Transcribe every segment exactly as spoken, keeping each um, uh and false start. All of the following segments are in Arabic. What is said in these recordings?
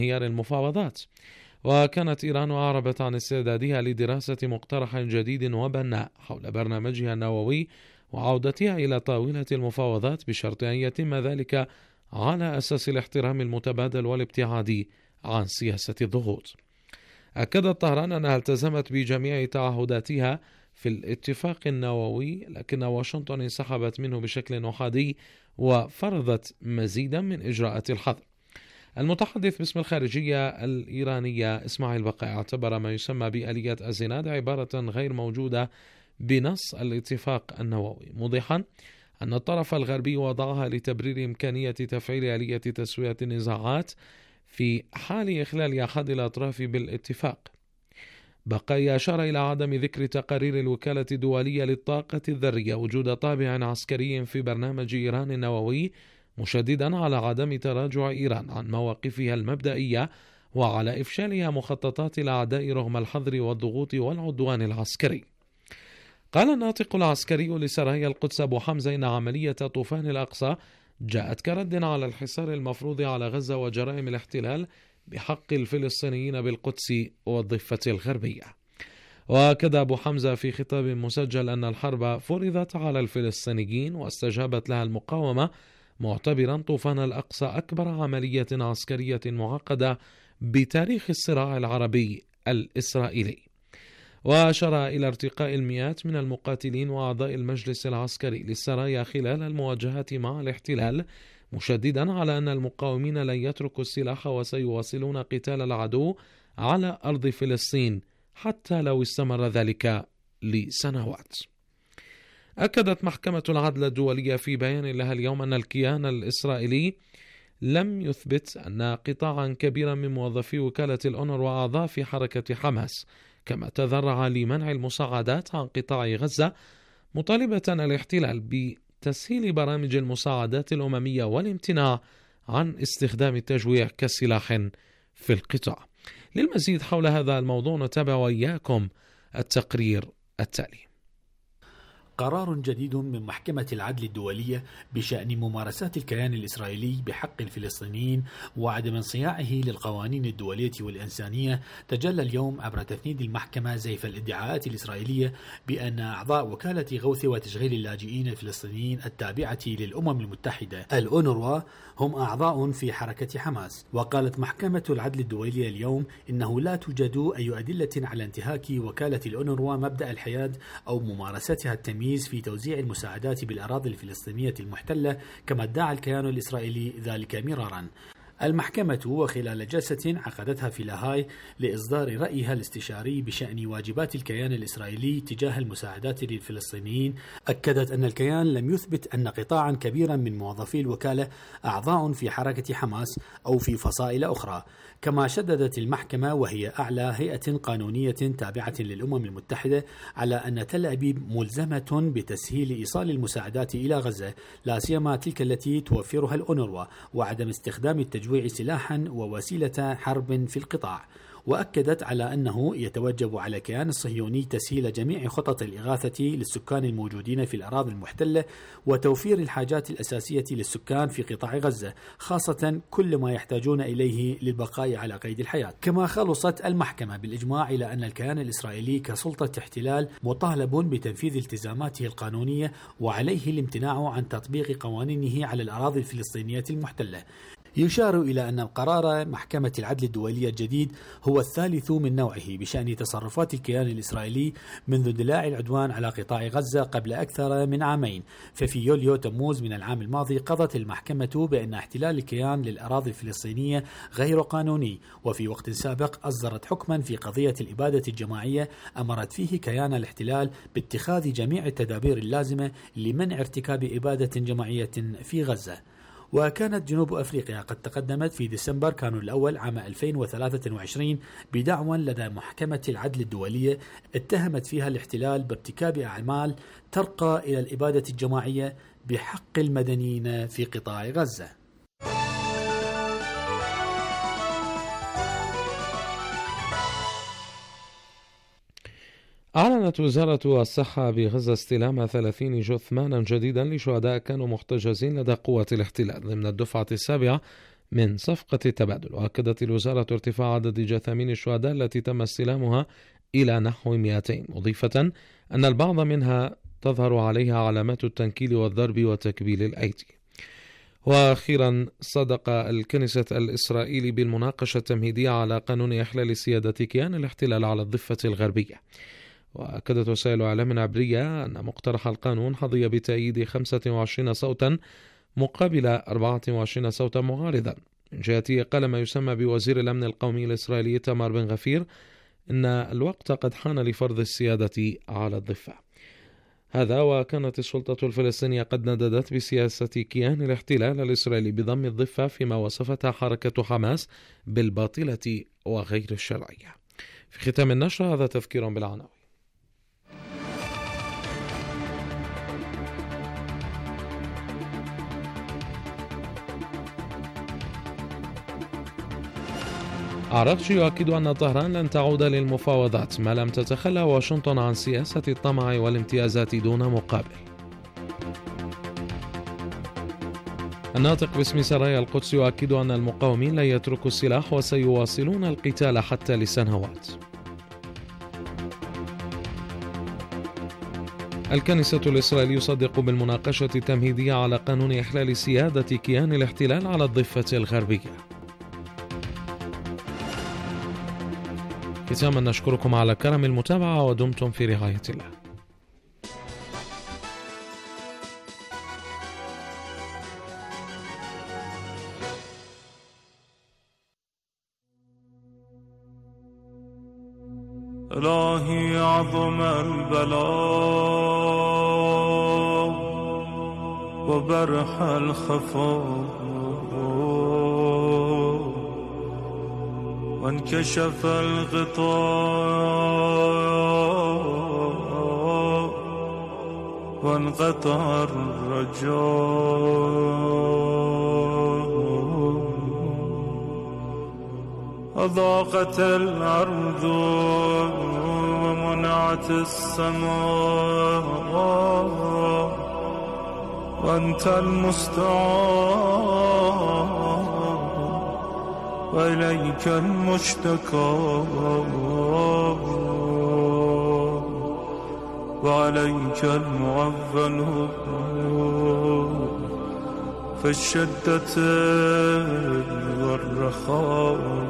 انهيار المفاوضات. وكانت إيران أعربت عن استعدادها لدراسة مقترح جديد وبناء حول برنامجها النووي وعودتها إلى طاولة المفاوضات بشرط أن يتم ذلك على أساس الاحترام المتبادل والابتعاد عن سياسة الضغوط. أكدت طهران أنها التزمت بجميع تعهداتها في الاتفاق النووي، لكن واشنطن انسحبت منه بشكل أحادي وفرضت مزيدا من إجراءات الحظر. المتحدث باسم الخارجية الإيرانية إسماعيل بقاء اعتبر ما يسمى بآلية الزناد عبارة غير موجودة بنص الاتفاق النووي، موضحا أن الطرف الغربي وضعها لتبرير إمكانية تفعيل آلية تسوية النزاعات في حال إخلال أحد الأطراف بالاتفاق. بقاء أشار إلى عدم ذكر تقارير الوكالة الدولية للطاقة الذرية وجود طابع عسكري في برنامج إيران النووي، مشددا على عدم تراجع إيران عن مواقفها المبدئية وعلى إفشالها مخططات الأعداء رغم الحظر والضغوط والعدوان العسكري. قال الناطق العسكري لسرايا القدس أبو حمزة إن عملية طوفان الأقصى جاءت كرد على الحصار المفروض على غزة وجرائم الاحتلال بحق الفلسطينيين بالقدس والضفة الغربية. وأكد أبو حمزة في خطاب مسجل أن الحرب فرضت على الفلسطينيين واستجابت لها المقاومة، معتبرا طوفان الأقصى أكبر عملية عسكرية معقدة بتاريخ الصراع العربي الإسرائيلي. وأشار إلى ارتقاء المئات من المقاتلين وأعضاء المجلس العسكري للسرايا خلال المواجهات مع الاحتلال، مشددا على أن المقاومين لن يتركوا السلاح وسيواصلون قتال العدو على أرض فلسطين حتى لو استمر ذلك لسنوات. أكدت محكمة العدل الدولية في بيان لها اليوم أن الكيان الإسرائيلي لم يثبت أن قطاعا كبيرا من موظفي وكالة الأونروا أعضاء في حركة حماس، كما تذرع لمنع المساعدات عن قطاع غزة، مطالبة الاحتلال بتسهيل برامج المساعدات الأممية والامتناع عن استخدام التجويع كسلاح في القطاع. للمزيد حول هذا الموضوع نتابع وإياكم التقرير التالي. قرار جديد من محكمة العدل الدولية بشأن ممارسات الكيان الإسرائيلي بحق الفلسطينيين وعدم انصياعه للقوانين الدولية والإنسانية تجلى اليوم عبر تفنيد المحكمة زيف الادعاءات الإسرائيلية بأن أعضاء وكالة غوث وتشغيل اللاجئين الفلسطينيين التابعة للأمم المتحدة الأونروا هم أعضاء في حركة حماس. وقالت محكمة العدل الدولية اليوم إنه لا توجد أي أدلة على انتهاك وكالة الأونروا مبدأ الحياد أو ممارستها التمييز في توزيع المساعدات بالأراضي الفلسطينية المحتلة كما ادعى الكيان الإسرائيلي ذلك مرارا. المحكمة وخلال جلسة عقدتها في لاهاي لإصدار رأيها الاستشاري بشأن واجبات الكيان الإسرائيلي تجاه المساعدات للفلسطينيين، أكدت أن الكيان لم يثبت أن قطاعا كبيرا من موظفي الوكالة أعضاء في حركة حماس أو في فصائل أخرى. كما شددت المحكمة وهي أعلى هيئة قانونية تابعة للأمم المتحدة على أن تل أبيب ملزمة بتسهيل إيصال المساعدات إلى غزة، لا سيما تلك التي توفرها الأونروا، وعدم استخدام التجويع سلاحا ووسيلة حرب في القطاع. وأكدت على أنه يتوجب على الكيان الصهيوني تسهيل جميع خطط الإغاثة للسكان الموجودين في الأراضي المحتلة وتوفير الحاجات الأساسية للسكان في قطاع غزة، خاصة كل ما يحتاجون إليه للبقاء على قيد الحياة. كما خلصت المحكمة بالإجماع إلى أن الكيان الإسرائيلي كسلطة احتلال مطالب بتنفيذ التزاماته القانونية وعليه الامتناع عن تطبيق قوانينه على الأراضي الفلسطينية المحتلة. يشار إلى أن القرار محكمة العدل الدولية الجديد هو الثالث من نوعه بشأن تصرفات الكيان الإسرائيلي منذ اندلاع العدوان على قطاع غزة قبل أكثر من عامين. ففي يوليو تموز من العام الماضي قضت المحكمة بأن احتلال الكيان للأراضي الفلسطينية غير قانوني، وفي وقت سابق أصدرت حكما في قضية الإبادة الجماعية أمرت فيه كيان الاحتلال باتخاذ جميع التدابير اللازمة لمنع ارتكاب إبادة جماعية في غزة. وكانت جنوب أفريقيا قد تقدمت في ديسمبر كانون الأول عام ألفين وثلاثة وعشرين بدعوى لدى محكمة العدل الدولية اتهمت فيها الاحتلال بارتكاب أعمال ترقى إلى الإبادة الجماعية بحق المدنيين في قطاع غزة. أعلنت وزارة الصحة بغزة استلام ثلاثين جثمانا جديدا لشهداء كانوا محتجزين لدى قوات الاحتلال ضمن الدفعة السابعة من صفقة التبادل. وأكدت الوزارة ارتفاع عدد جثامين الشهداء التي تم استلامها إلى نحو مئتين، مضيفة أن البعض منها تظهر عليها علامات التنكيل والضرب وتكبيل الأيدي. وأخيرا صدق الكنيسة الإسرائيلي بالمناقشة التمهيدية على قانون إحلال سيادة كيان الاحتلال على الضفة الغربية. وأكدت وسائل إعلام عبرية أن مقترح القانون حظي بتأييد خمسة وعشرين صوتا مقابل أربعة وعشرين صوتا معارضا. من جهته قال ما يسمى بوزير الأمن القومي الإسرائيلي تامر بن غفير إن الوقت قد حان لفرض السيادة على الضفة. هذا وكانت السلطة الفلسطينية قد نددت بسياسة كيان الاحتلال الإسرائيلي بضم الضفة فيما وصفتها حركة حماس بالباطلة وغير الشرعية. في ختام النشرة هذا تذكير بالعناوين. عرقشي يؤكد أن طهران لن تعود للمفاوضات ما لم تتخلى واشنطن عن سياسة الطمع والامتيازات دون مقابل. الناطق باسم سرايا القدس يؤكد أن المقاومين لن يتركوا السلاح وسيواصلون القتال حتى لسنوات. الكنيسة الإسرائيلية يصدق بالمناقشة التمهيدية على قانون إحلال سيادة كيان الاحتلال على الضفة الغربية. ختاما نشكركم على كرم المتابعة ودمتم في رعاية الله. إلهي عظم البلاء وبرح الخفاء وانكشف الغطاء وانقطع الرجاء أضاقت الأرض ومنعت السماء وأنت المستعان وإليك المشتكى وعليك المعول في الشدة والرخاء.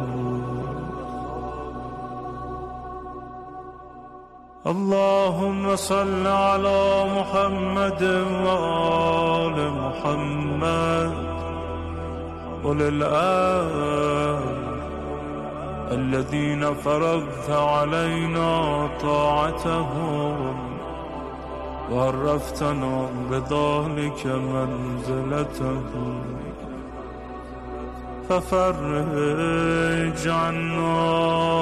اللهم صل على محمد وآل محمد وللآل الذين فرضت علينا طاعتهم وعرفتنا بذلك منزلتهم ففرج عنا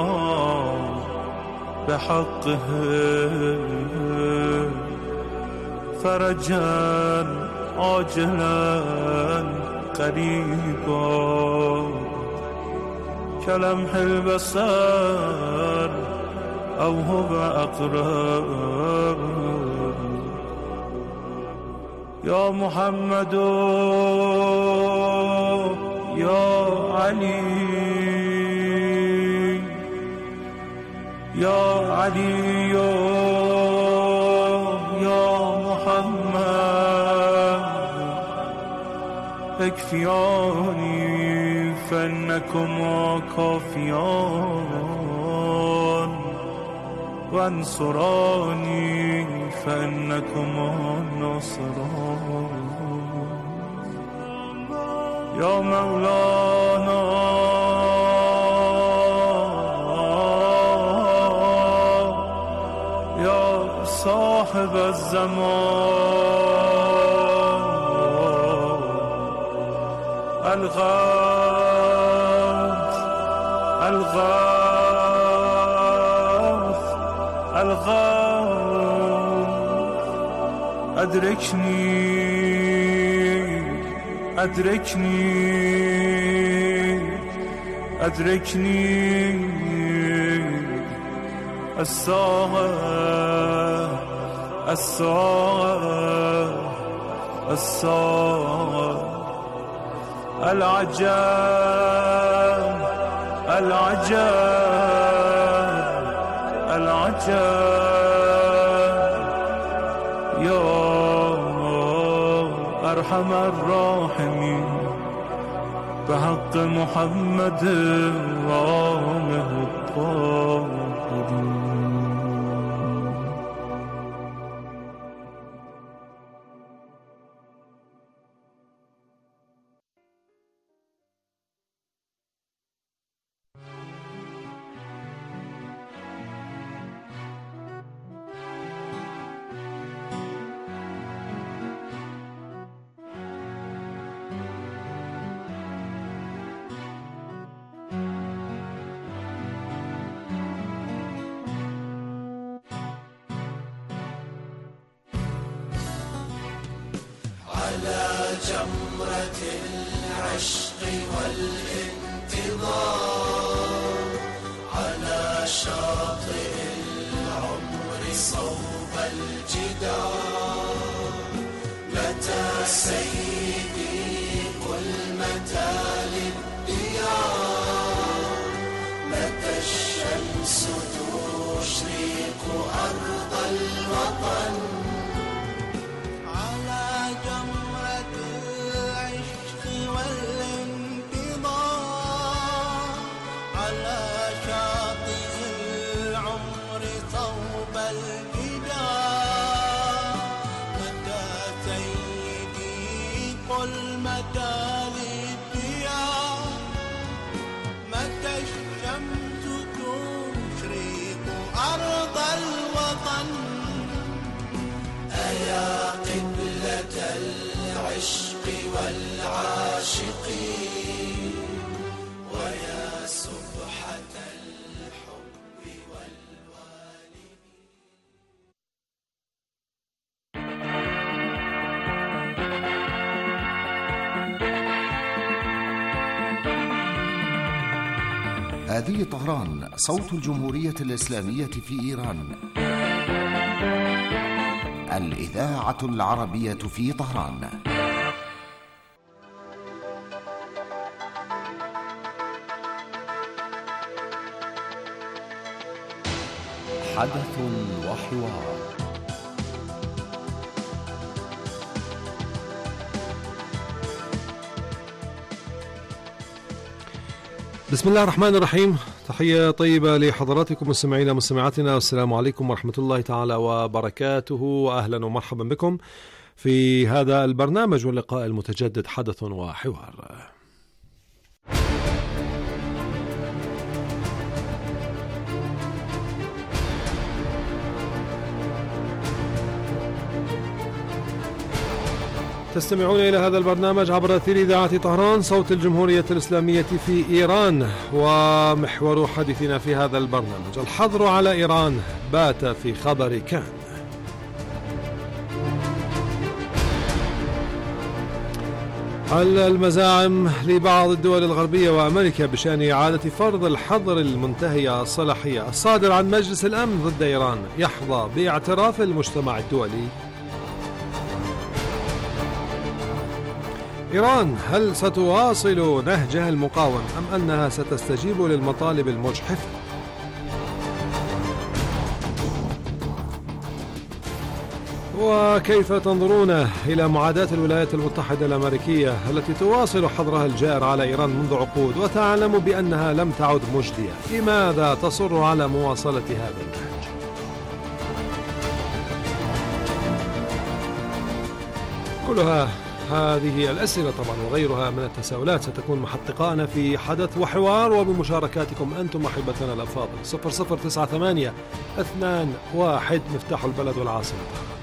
بحقه فرجا عاجلا قريبا كلمح البصر أو هو أقرب. يا محمد يا علي يا علي يا محمد اكفياني فإنكما كافيان وانصراني فإنكما ناصران. يا مولانا يا صاحب الزمان الغاث الغاث الغاث أدركني أدركني أدركني الساعة الساعة الساعة العجب العجب العجب يا أرحم الراحمين بحق محمد وآله الطاهرين. على جمرة العشق والانتظار، على شاطئ العمر صوب الجدار، متى سيدي قل متى للديار، متى الشمس تشرق أرض الوطن، يا قبلة العشق والعاشقين، ويا سبحة الحب والوالدين. هذه طهران، صوت الجمهورية الإسلامية في إيران، الإذاعة العربية في طهران. حدث وحوار. بسم الله الرحمن الرحيم. تحية طيبة لحضراتكم مستمعينا ومستمعاتنا، والسلام عليكم ورحمة الله تعالى وبركاته، وأهلا ومرحبا بكم في هذا البرنامج واللقاء المتجدد حدث وحوار. تستمعون إلى هذا البرنامج عبر أثير إذاعة طهران، صوت الجمهورية الإسلامية في إيران. ومحور حديثنا في هذا البرنامج: الحظر على إيران بات في خبر كان. المزاعم لبعض الدول الغربية وأمريكا بشأن إعادة فرض الحظر المنتهي الصلاحية الصادر عن مجلس الأمن ضد إيران يحظى باعتراف المجتمع الدولي. إيران هل ستواصل نهجها المقاوم أم أنها ستستجيب للمطالب المجحفة؟ وكيف تنظرون إلى معاداة الولايات المتحدة الأمريكية التي تواصل حظرها الجائر على إيران منذ عقود وتعلم بأنها لم تعد مجدية؟ لماذا تصر على مواصلة هذا النهج؟ كلها هذه الأسئلة طبعا وغيرها من التساؤلات ستكون محطقانا في حدث وحوار، وبمشاركاتكم أنتم أحبتنا الأفاضل. صفر صفر تسعة ثمانية اثنان واحد مفتاح البلد والعاصمة.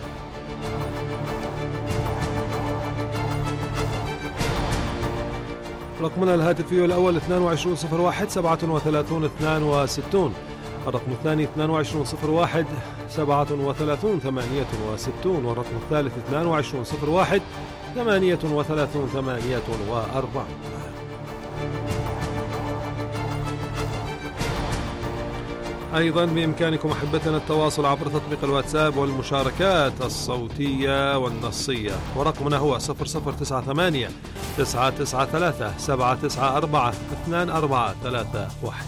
رقمنا الهاتفي الأول اثنان وعشرين صفر واحد سبعة وثلاثين اثنان وستين، الرقم الثاني اثنان وعشرين صفر واحد سبعة وثلاثين ثمانية وستين، والرقم الثالث اثنان وعشرين صفر واحد ثمانية وثلاثين ثمانية وأربعين. أيضا بإمكانكم أحبتنا التواصل عبر تطبيق الواتساب والمشاركات الصوتية والنصية، ورقمنا هو صفر صفر تسعة ثمانية تسعة تسعة ثلاثة سبعة تسعة أربعة اثنان أربعة ثلاثة واحد.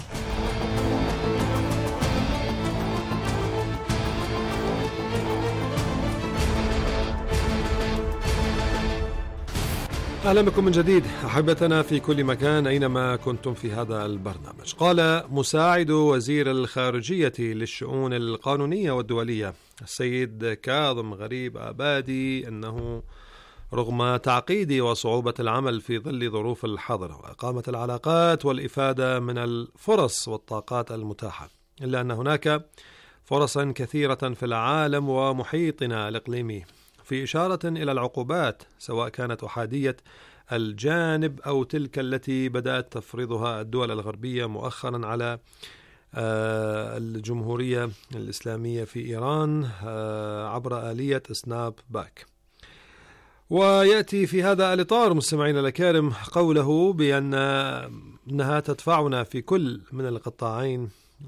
أهلا بكم من جديد أحبتنا في كل مكان أينما كنتم في هذا البرنامج. قال مساعد وزير الخارجية للشؤون القانونية والدولية السيد كاظم غريب آبادي أنه رغم تعقيد وصعوبة العمل في ظل ظروف الحظر وإقامة العلاقات والإفادة من الفرص والطاقات المتاحة، إلا أن هناك فرصا كثيرة في العالم ومحيطنا الإقليمي في إشارة إلى العقوبات سواء كانت أحادية الجانب أو تلك التي بدأت تفرضها الدول الغربية مؤخرا على الجمهورية الإسلامية في إيران عبر آلية سناب باك. ويأتي في هذا الإطار مستمعين الأكارم قوله بأن أنها تدفعنا في كل من القطاعين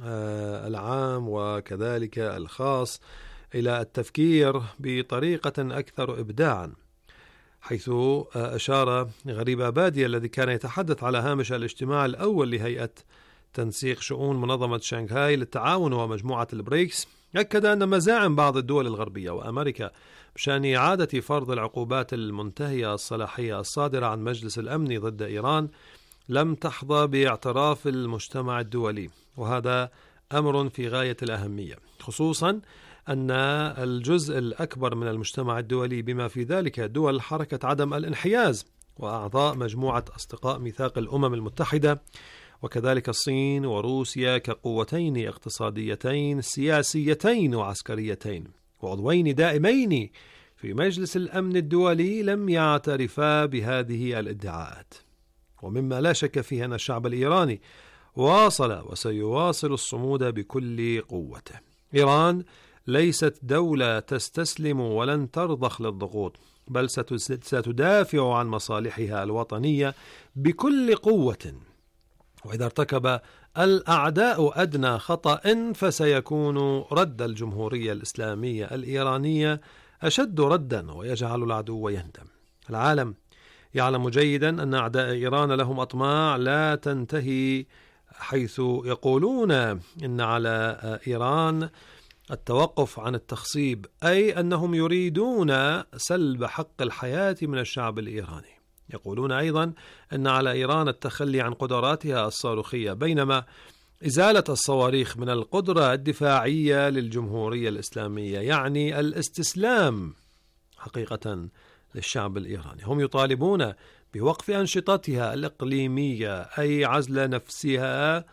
العام وكذلك الخاص إلى التفكير بطريقة أكثر إبداعا، حيث أشار غريب آبادي الذي كان يتحدث على هامش الاجتماع الأول لهيئة تنسيق شؤون منظمة شنغهاي للتعاون ومجموعة البريكس، أكد أن مزاعم بعض الدول الغربية وأمريكا بشأن إعادة فرض العقوبات المنتهية الصلاحية الصادرة عن مجلس الأمن ضد إيران لم تحظى باعتراف المجتمع الدولي، وهذا أمر في غاية الأهمية، خصوصا أن الجزء الأكبر من المجتمع الدولي بما في ذلك دول حركة عدم الانحياز وأعضاء مجموعة أصدقاء ميثاق الأمم المتحدة وكذلك الصين وروسيا كقوتين اقتصاديتين سياسيتين وعسكريتين وعضوين دائمين في مجلس الأمن الدولي لم يعترفا بهذه الادعاءات. ومما لا شك فيه أن الشعب الإيراني واصل وسيواصل الصمود بكل قوته. إيران ليست دولة تستسلم ولن ترضخ للضغوط، بل ستدافع عن مصالحها الوطنية بكل قوة، وإذا ارتكب الأعداء أدنى خطأ فسيكون رد الجمهورية الإسلامية الإيرانية أشد ردا ويجعل العدو يندم. العالم يعلم جيدا أن أعداء إيران لهم أطماع لا تنتهي، حيث يقولون إن على إيران التوقف عن التخصيب، أي أنهم يريدون سلب حق الحياة من الشعب الإيراني. يقولون أيضا أن على إيران التخلي عن قدراتها الصاروخية، بينما إزالة الصواريخ من القدرة الدفاعية للجمهورية الإسلامية يعني الاستسلام حقيقة للشعب الإيراني. هم يطالبون بوقف أنشطتها الإقليمية أي عزل نفسها،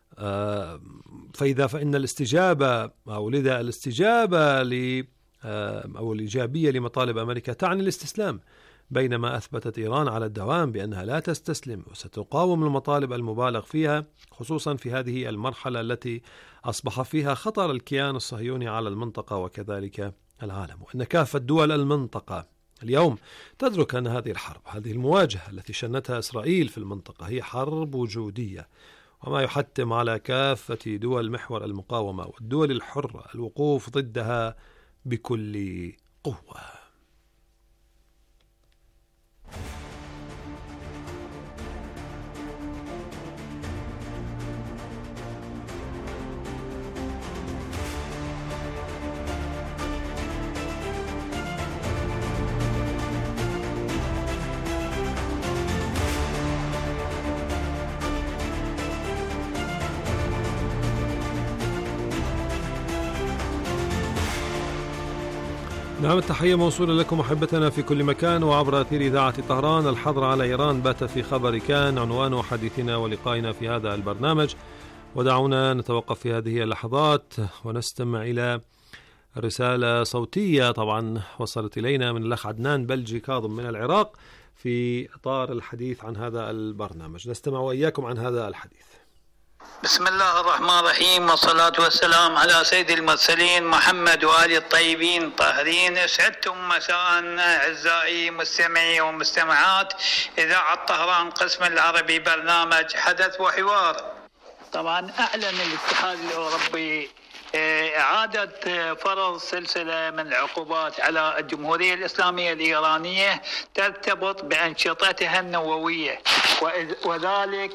فإذا فإن الاستجابة أو لذا الاستجابة ل أو الإيجابية لمطالب أمريكا تعني الاستسلام، بينما أثبتت إيران على الدوام بأنها لا تستسلم وستقاوم المطالب المبالغ فيها، خصوصا في هذه المرحلة التي أصبح فيها خطر الكيان الصهيوني على المنطقة وكذلك العالم، وأن كافة دول المنطقة اليوم تدرك أن هذه الحرب، هذه المواجهة التي شنتها إسرائيل في المنطقة هي حرب وجودية، وما يحتم على كافة دول محور المقاومة والدول الحرة الوقوف ضدها بكل قوة. نعم، التحية موصولة لكم أحبتنا في كل مكان وعبر أثير إذاعة طهران. الحظر على إيران بات في خبر كان عنوان حديثنا ولقائنا في هذا البرنامج، ودعونا نتوقف في هذه اللحظات ونستمع إلى رسالة صوتية طبعا وصلت إلينا من الأخ عدنان بلجي كاظم من العراق في إطار الحديث عن هذا البرنامج. نستمع وإياكم عن هذا الحديث. بسم الله الرحمن الرحيم، والصلاة والسلام على سيد المرسلين محمد وآل الطيبين الطاهرين. اسعدتم مساء أعزائي مستمعي ومستمعات إذاعة طهران قسم العربي برنامج حدث وحوار. طبعا أعلن الاتحاد الأوروبي إعادة فرض سلسلة من العقوبات على الجمهورية الإسلامية الإيرانية ترتبط بأنشطتها النووية، وذلك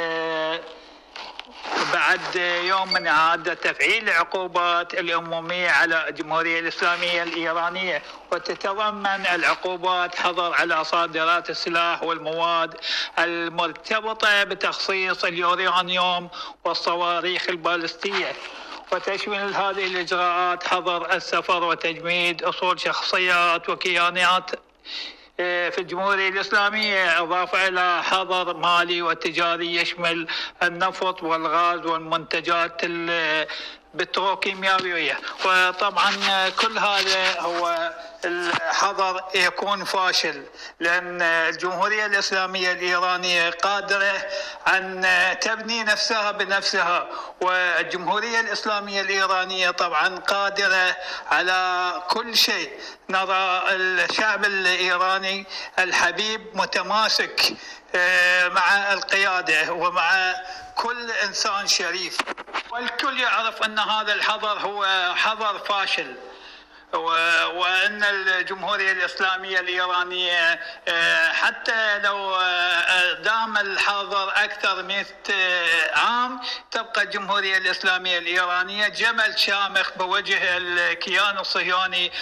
بعد يوم من إعادة تفعيل العقوبات العمومية على الجمهورية الإسلامية الإيرانية، وتتضمن العقوبات حظر على صادرات السلاح والمواد المرتبطة بتخصيص اليورانيوم والصواريخ البالستية، وتشمل هذه الإجراءات حظر السفر وتجميد أصول شخصيات وكيانات في الجمهورية الإسلامية، إضافة إلى حظر مالي وتجاري يشمل النفط والغاز والمنتجات البتروكيماوية. وطبعا كل هذا هو الحظر يكون فاشل، لأن الجمهورية الإسلامية الإيرانية قادرة أن تبني نفسها بنفسها، والجمهورية الإسلامية الإيرانية طبعا قادرة على كل شيء. نرى الشعب الإيراني الحبيب متماسك مع القيادة ومع كل إنسان شريف، والكل يعرف أن هذا الحظر هو حظر فاشل، وأن الجمهورية الإسلامية الإيرانية حتى لو دام الحظر أكثر من عام تبقى الجمهورية الإسلامية الإيرانية جمل شامخ بوجه الكيان الصهيوني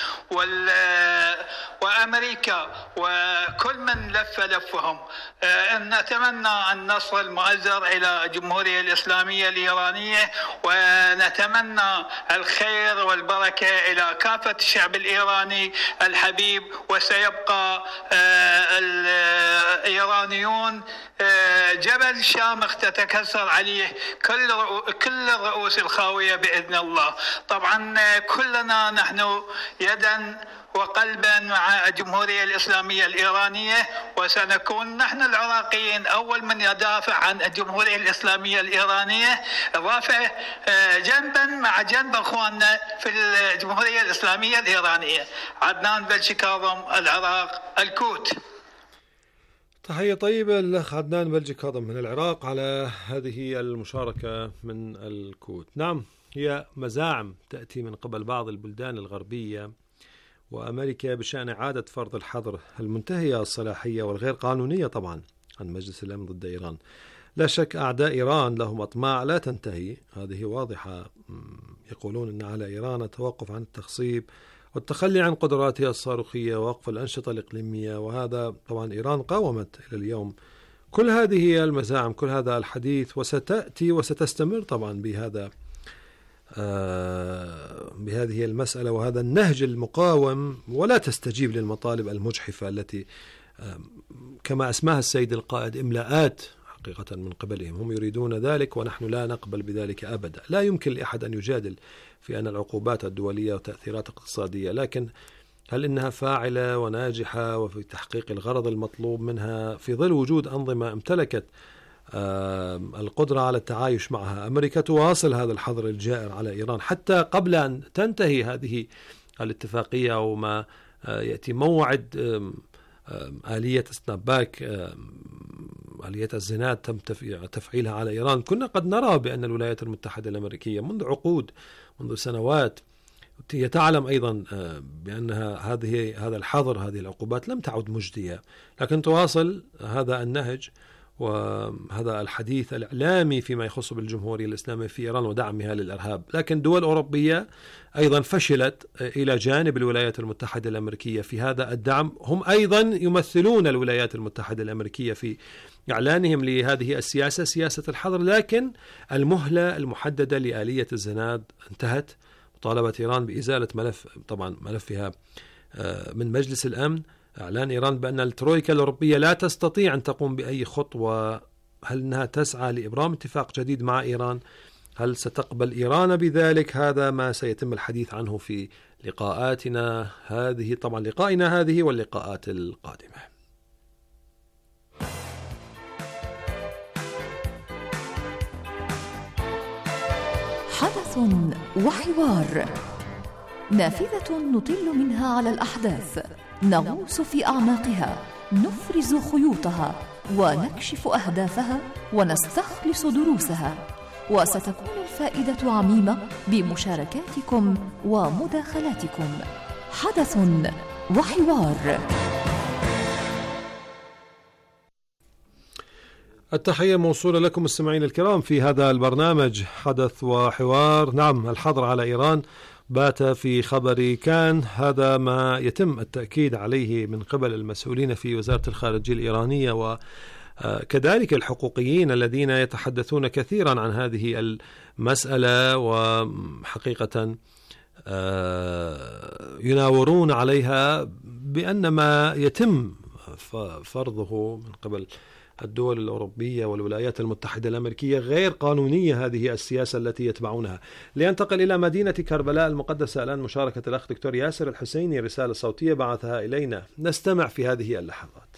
وأمريكا وكل من لف لفهم. نتمنى النصر المؤزر إلى الجمهورية الإسلامية الإيرانية، ونتمنى الخير والبركة إلى كافة الشعب الإيراني الحبيب، وسيبقى الإيرانيون جبل شامخ تتكسر عليه كل كل الرؤوس الخاوية بإذن الله. طبعا كلنا نحن يدا وقلبا مع الجمهورية الإسلامية الإيرانية، وسنكون نحن العراقيين أول من يدافع عن الجمهورية الإسلامية الإيرانية، إضافة جنبا مع جنب أخواننا في الجمهورية الإسلامية الإيرانية. عدنان بلشي كاظم، العراق، الكوت. تحية طيبة للأخ عدنان بلجي كاظم من العراق على هذه المشاركة من الكوت. نعم، هي مزاعم تأتي من قبل بعض البلدان الغربية وأمريكا بشأن إعادة فرض الحظر المنتهية الصلاحية والغير قانونية طبعا عن مجلس الأمن ضد إيران. لا شك أعداء إيران لهم أطماع لا تنتهي، هذه واضحة. يقولون أن على إيران التوقف عن التخصيب والتخلي عن قدراتها الصاروخية ووقف الأنشطة الإقليمية، وهذا طبعا إيران قاومت إلى اليوم. كل هذه المزاعم، كل هذا الحديث، وستأتي وستستمر طبعا بهذا آه بهذه المسألة وهذا النهج المقاوم، ولا تستجيب للمطالب المجحفة التي آه كما أسماها السيد القائد إملاءات حقيقة من قبلهم. هم يريدون ذلك ونحن لا نقبل بذلك أبدا. لا يمكن لأحد أن يجادل في أن العقوبات الدولية وتأثيرات اقتصادية، لكن هل إنها فاعلة وناجحة وفي تحقيق الغرض المطلوب منها في ظل وجود أنظمة امتلكت آه القدرة على التعايش معها؟ أمريكا تواصل هذا الحظر الجائر على إيران حتى قبل أن تنتهي هذه الاتفاقية وما آه يأتي موعد آه آه آلية سناب باك، آه آلية الزناد تم تفعيلها على إيران. كنا قد نرى بأن الولايات المتحدة الأمريكية منذ عقود منذ سنوات تعلم أيضا بأنها هذه هذا الحظر هذه العقوبات لم تعد مجدية، لكن تواصل هذا النهج وهذا الحديث الإعلامي فيما يخص بالجمهورية الإسلامية في إيران ودعمها للإرهاب. لكن دول أوروبية أيضا فشلت إلى جانب الولايات المتحدة الأمريكية في هذا الدعم. هم أيضا يمثلون الولايات المتحدة الأمريكية في إعلانهم لهذه السياسة، سياسة الحظر، لكن المهلة المحددة لآلية الزناد انتهت. مطالبة إيران بإزالة ملف طبعا ملفها من مجلس الأمن، إعلان إيران بأن الترويكا الأوروبية لا تستطيع أن تقوم بأي خطوة. هل أنها تسعى لإبرام اتفاق جديد مع إيران؟ هل ستقبل إيران بذلك؟ هذا ما سيتم الحديث عنه في لقاءاتنا هذه، طبعا لقائنا هذه واللقاءات القادمة. حدث وحوار، نافذة نطل منها على الأحداث، نغوص في أعماقها، نفرز خيوطها ونكشف أهدافها ونستخلص دروسها. وستكون الفائدة عميمة بمشاركاتكم ومداخلاتكم. حدث وحوار. التحية موصولة لكم مستمعين الكرام في هذا البرنامج حدث وحوار. نعم، الحظر على إيران بات في خبر كان، هذا ما يتم التأكيد عليه من قبل المسؤولين في وزارة الخارجية الإيرانية وكذلك الحقوقيين الذين يتحدثون كثيرا عن هذه المسألة، وحقيقة يناورون عليها بأن ما يتم فرضه من قبل الدول الأوروبية والولايات المتحدة الأمريكية غير قانونية، هذه السياسة التي يتبعونها. لينتقل إلى مدينة كربلاء المقدسة الآن مشاركة الأخ دكتور ياسر الحسيني، رسالة صوتية بعثها إلينا، نستمع في هذه اللحظات.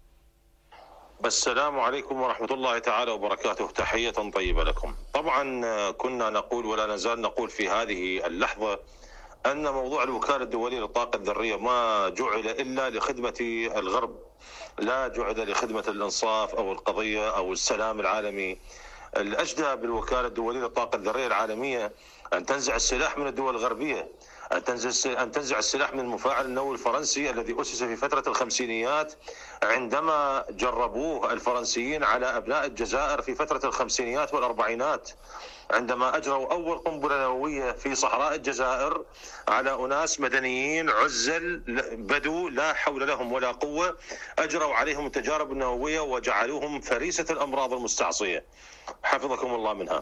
السلام عليكم ورحمة الله تعالى وبركاته، تحية طيبة لكم. طبعا كنا نقول ولا نزال نقول في هذه اللحظة أن موضوع الوكالة الدولية للطاقة الذرية ما جعل إلا لخدمة الغرب، لا جعل لخدمة الإنصاف أو القضية أو السلام العالمي. الأجدى بالوكالة الدولية للطاقة الذرية العالمية أن تنزع السلاح من الدول الغربية، أن تنزع أن تنزع السلاح من المفاعل النووي الفرنسي الذي أسس في فترة الخمسينيات، عندما جربوه الفرنسيين على أبناء الجزائر في فترة الخمسينيات والأربعينات، عندما أجروا أول قنبلة نووية في صحراء الجزائر على أناس مدنيين عزل بدو لا حول لهم ولا قوة، أجروا عليهم التجارب النووية وجعلوهم فريسة الأمراض المستعصية، حفظكم الله منها.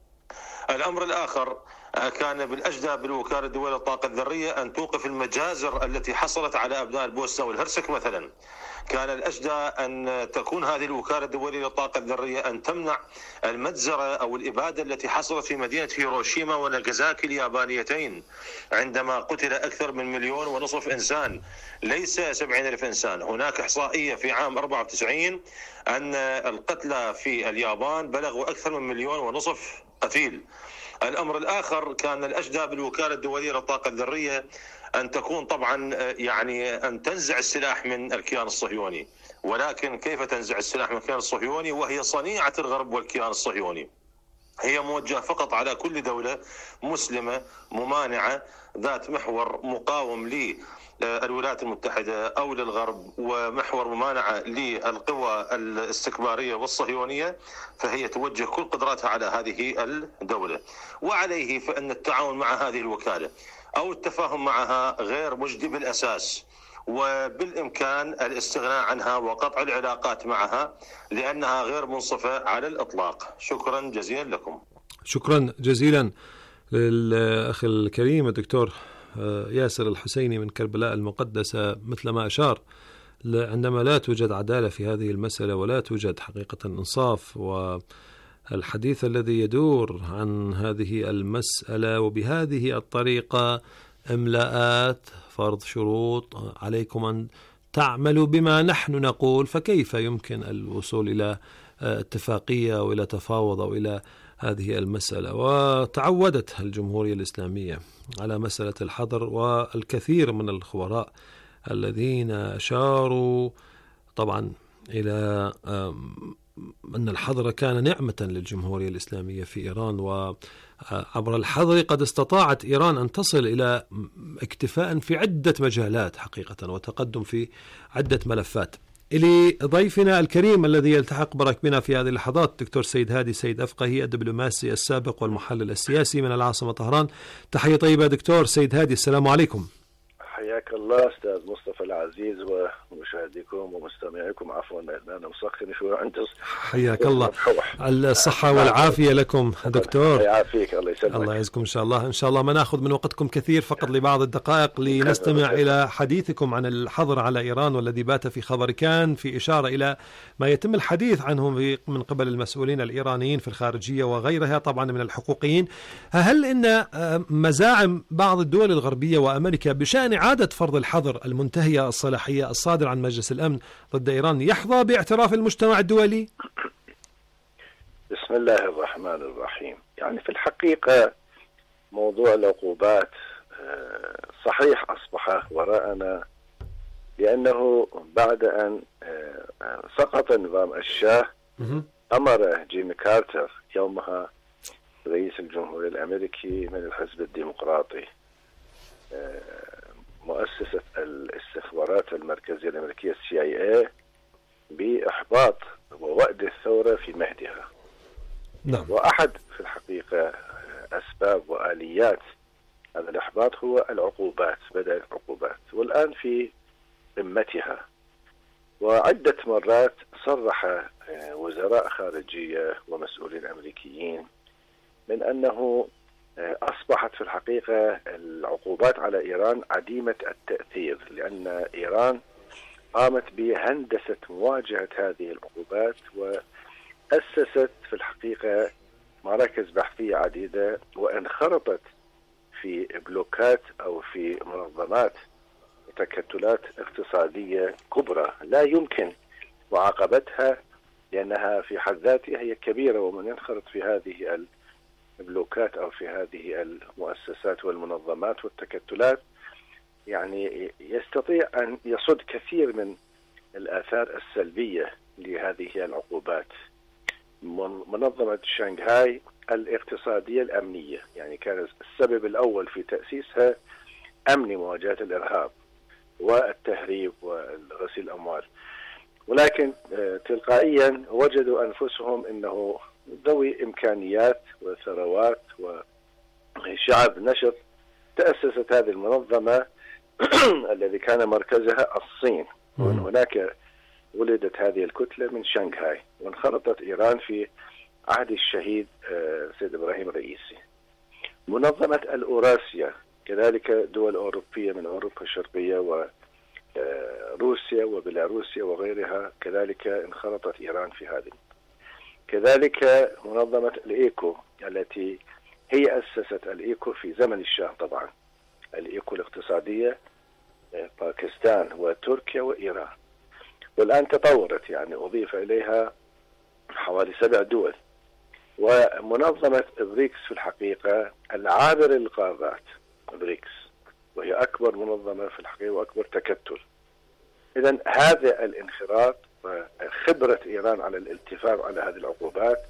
الأمر الآخر كان بالأجدى بالوكالة الدولية للطاقة الذرية أن توقف المجازر التي حصلت على أبناء البوسنة والهرسك مثلا. كان الأجدى أن تكون هذه الوكالة الدولية للطاقة الذرية أن تمنع المجزرة أو الإبادة التي حصلت في مدينة هيروشيما وناغازاكي اليابانيتين، عندما قتل أكثر من مليون ونصف إنسان، ليس سبعين ألف إنسان. هناك إحصائية في عام أربعة وتسعين أن القتلى في اليابان بلغوا أكثر من مليون ونصف قتيل. الأمر الآخر كان الأجدى بالوكالة الدولية للطاقة الذرية أن تكون طبعا يعني أن تنزع السلاح من الكيان الصهيوني، ولكن كيف تنزع السلاح من الكيان الصهيوني وهي صنيعة الغرب والكيان الصهيوني؟ هي موجهة فقط على كل دولة مسلمة ممانعة ذات محور مقاوم للولايات المتحدة أو للغرب ومحور ممانعة للقوى الاستكبارية والصهيونية، فهي توجه كل قدراتها على هذه الدولة. وعليه فإن التعاون مع هذه الوكالة أو التفاهم معها غير مجدي بالأساس، وبالإمكان الاستغناء عنها وقطع العلاقات معها لأنها غير منصفة على الإطلاق. شكرا جزيلا لكم. شكرا جزيلا للأخ الكريم الدكتور ياسر الحسيني من كربلاء المقدسة. مثل ما أشار، عندما لا توجد عدالة في هذه المسألة ولا توجد حقيقة إنصاف، والحديث الذي يدور عن هذه المسألة وبهذه الطريقة، إملاءات، فرض شروط، عليكم أن تعملوا بما نحن نقول، فكيف يمكن الوصول إلى اتفاقية وإلى تفاوض أو إلى هذه المسألة؟ وتعودت الجمهورية الإسلامية على مسألة الحظر، والكثير من الخبراء الذين أشاروا طبعا إلى أن الحظر كان نعمة للجمهورية الإسلامية في إيران، وعبر الحظر قد استطاعت إيران أن تصل إلى اكتفاء في عدة مجالات حقيقة وتقدم في عدة ملفات. إلى ضيفنا الكريم الذي يلتحق برك بنا في هذه اللحظات دكتور سيد هادي سيد أفقهي، الدبلوماسي السابق والمحلل السياسي من العاصمة طهران. تحية طيبة دكتور سيد هادي، السلام عليكم. حياك الله أستاذ مصطفى العزيز ومشاهديكم ومستمعيكم، عفوا أنا مسخن شوي عندي. حياك الله، الصحة والعافية لكم دكتور. يعافيك، الله يسلمك. الله يعزكم إن شاء الله. إن شاء الله ما نأخذ من وقتكم كثير، فقط لبعض الدقائق لنستمع إلى حديثكم عن الحظر على إيران والذي بات في خبر كان، في إشارة إلى ما يتم الحديث عنه من قبل المسؤولين الإيرانيين في الخارجية وغيرها طبعا من الحقوقيين. هل إن مزاعم بعض الدول الغربية وأمريكا بشأن إعادة فرض الحظر المنتهية الصلاحية الصادر عن مجلس الأمن ضد إيران يحظى باعتراف المجتمع الدولي؟ بسم الله الرحمن الرحيم. يعني في الحقيقة موضوع العقوبات صحيح أصبح وراءنا، لأنه بعد أن سقط نظام الشاه أمر جيمي كارتر يومها الجمهوري الأمريكي من الحزب الديمقراطي، مؤسسة الاستخبارات المركزية الأمريكية السي آي إيه بإحباط ووأد الثورة في مهدها. نعم. وأحد في الحقيقة أسباب وآليات هذا الإحباط هو العقوبات، بدأ العقوبات والآن في قمتها. وعدة مرات صرح وزراء خارجية ومسؤولين أمريكيين من أنه أصبحت في الحقيقة العقوبات على إيران عديمة التأثير، لأن إيران قامت بهندسة مواجهة هذه العقوبات وأسست في الحقيقة مراكز بحثية عديدة وانخرطت في بلوكات أو في منظمات وتكتلات اقتصادية كبرى لا يمكن معاقبتها لأنها في حد ذاتها هي كبيرة، ومن ينخرط في هذه البلوكات أو في هذه المؤسسات والمنظمات والتكتلات يعني يستطيع أن يصد كثير من الآثار السلبية لهذه العقوبات. منظمة شنغهاي الاقتصادية الأمنية يعني كان السبب الأول في تأسيسها أمن مواجهة الإرهاب والتهريب وغسيل الأموال، ولكن تلقائيا وجدوا أنفسهم أنه ذوي إمكانيات وثروات وشعب نشط. تأسست هذه المنظمة الذي كان مركزها الصين، ومن هناك ولدت هذه الكتلة من شنغهاي، وانخرطت إيران في عهد الشهيد سيد إبراهيم رئيسي. منظمة الأوراسيا كذلك دول أوروبية من أوروبا الشرقية وروسيا وبيلاروسيا وغيرها كذلك انخرطت إيران في هذه. كذلك منظمة الإيكو التي هي أسست الإيكو في زمن الشاه، طبعا الإيكو الاقتصادية باكستان وتركيا وإيران، والآن تطورت يعني أضيف إليها حوالي سبع دول. ومنظمة بريكس في الحقيقة العابر للقارات بريكس، وهي أكبر منظمة في الحقيقة وأكبر تكتل. إذن هذا الانخراط وخبرة إيران على الالتفاف على هذه العقوبات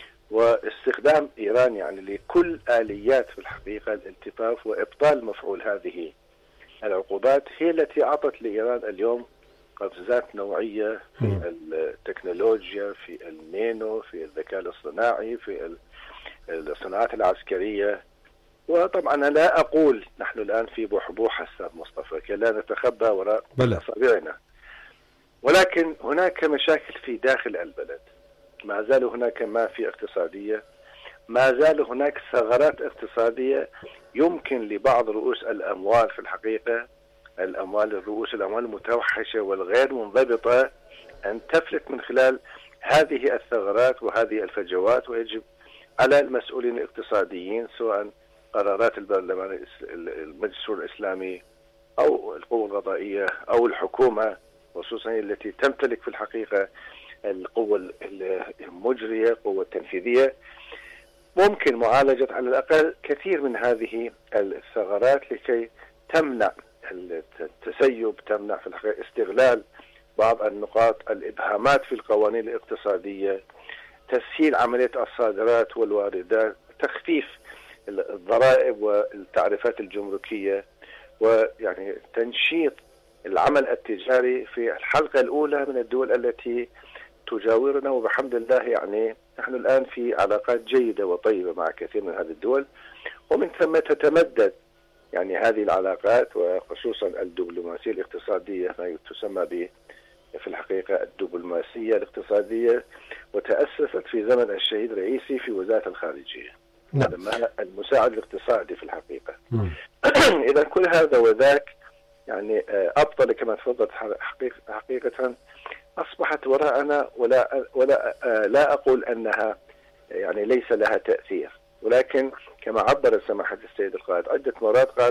واستخدام إيران يعني لكل آليات في الحقيقة الالتفاف وإبطال مفعول هذه العقوبات هي التي أعطت لإيران اليوم قفزات نوعية في التكنولوجيا، في النانو، في الذكاء الاصطناعي، في الصناعات العسكرية. وطبعا أنا لا أقول نحن الآن في بحبوحة أستاذ مصطفى كي لا نتخبى وراء أصابعنا، ولكن هناك مشاكل في داخل البلد، ما زال هناك مافيا اقتصادية، ما زال هناك ثغرات اقتصادية يمكن لبعض رؤوس الأموال في الحقيقة الأموال الرؤوس الأموال المتوحشة والغير منضبطة أن تفلت من خلال هذه الثغرات وهذه الفجوات. ويجب على المسؤولين الاقتصاديين سواء قرارات البرلمان المجلس الإسلامي أو القوى القضائية أو الحكومة خصوصا التي تمتلك في الحقيقة القوة المجرية القوة التنفيذية، ممكن معالجة على الأقل كثير من هذه الثغرات لكي تمنع التسيب، تمنع في الحقيقة استغلال بعض النقاط الإبهامات في القوانين الاقتصادية، تسهيل عملية الصادرات والواردات، تخفيف الضرائب والتعريفات الجمركية، ويعني تنشيط العمل التجاري في الحلقة الأولى من الدول التي تجاورنا. وبحمد الله يعني نحن الآن في علاقات جيدة وطيبة مع كثير من هذه الدول، ومن ثم تتمدد يعني هذه العلاقات وخصوصا الدبلوماسية الاقتصادية ما تسمى ب في الحقيقة الدبلوماسية الاقتصادية، وتأسست في زمن الشهيد رئيسي في وزارة الخارجية. هذا المساعد الاقتصادي في الحقيقة. إذا كل هذا وذاك يعني أبطل كما تفضلت حقيقة, حقيقة أصبحت وراءنا، ولا ولا لا أقول أنها يعني ليس لها تأثير، ولكن كما عبر سماحة السيد القائد عدة مرات قال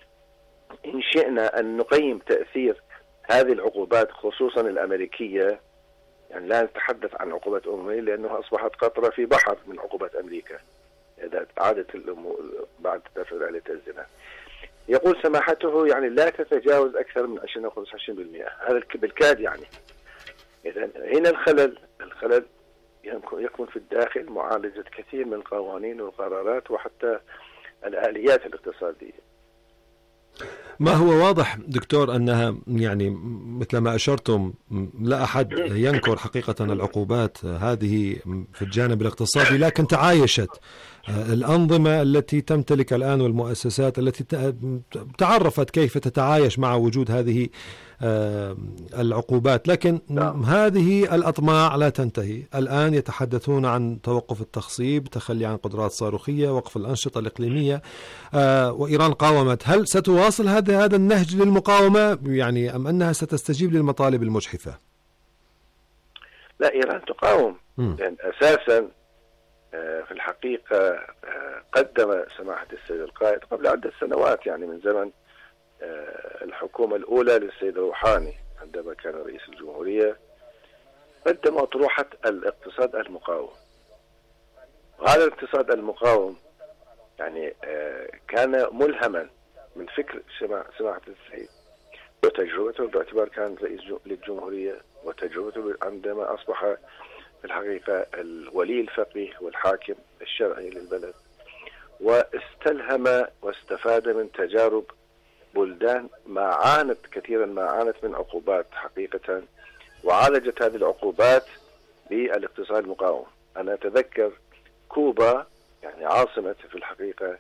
إن شئنا أن نقيم تأثير هذه العقوبات خصوصا الأمريكية، يعني لا نتحدث عن عقوبات أممية لأنها أصبحت قطرة في بحر من عقوبات أمريكا إذا عادت الأمور بعد تفعيل آلية الزنا. يقول سماحته يعني لا تتجاوز أكثر من عشرين أو خمسة وعشرين بالمئة، هذا بالكاد يعني. إذا هنا الخلل الخلل يكمن في الداخل معالجة كثير من القوانين والقرارات وحتى الآليات الاقتصادية. ما هو واضح دكتور أنها يعني مثل ما أشرتم لا أحد ينكر حقيقة العقوبات هذه في الجانب الاقتصادي، لكن تعايشت الأنظمة التي تمتلك الآن والمؤسسات التي تعرفت كيف تتعايش مع وجود هذه العقوبات، لكن نعم. هذه الأطماع لا تنتهي. الآن يتحدثون عن توقف التخصيب، تخلي عن قدرات صاروخية، وقف الأنشطة الإقليمية، وإيران قاومت. هل ستواصل هذا هذا النهج للمقاومة يعني أم أنها ستستجيب للمطالب المجحفة؟ لا، إيران تقاوم، لأن أساسا في الحقيقة قدم سماحة السيد القائد قبل عدة سنوات، يعني من زمن الحكومة الأولى للسيد روحاني عندما كان رئيس الجمهورية، قدم أطروحة الاقتصاد المقاوم. وهذا الاقتصاد المقاوم يعني كان ملهما من فكر سماحة السيد وتجربته، باعتبار كان رئيس للجمهورية، وتجربته عندما أصبح في الحقيقة الولي الفقيه والحاكم الشرعي للبلد، واستلهم واستفاد من تجارب بلدان ما عانت كثيرا ما عانت من عقوبات حقيقة، وعالجت هذه العقوبات بالاقتصاد المقاوم. أنا أتذكر كوبا، يعني عاصمة في الحقيقة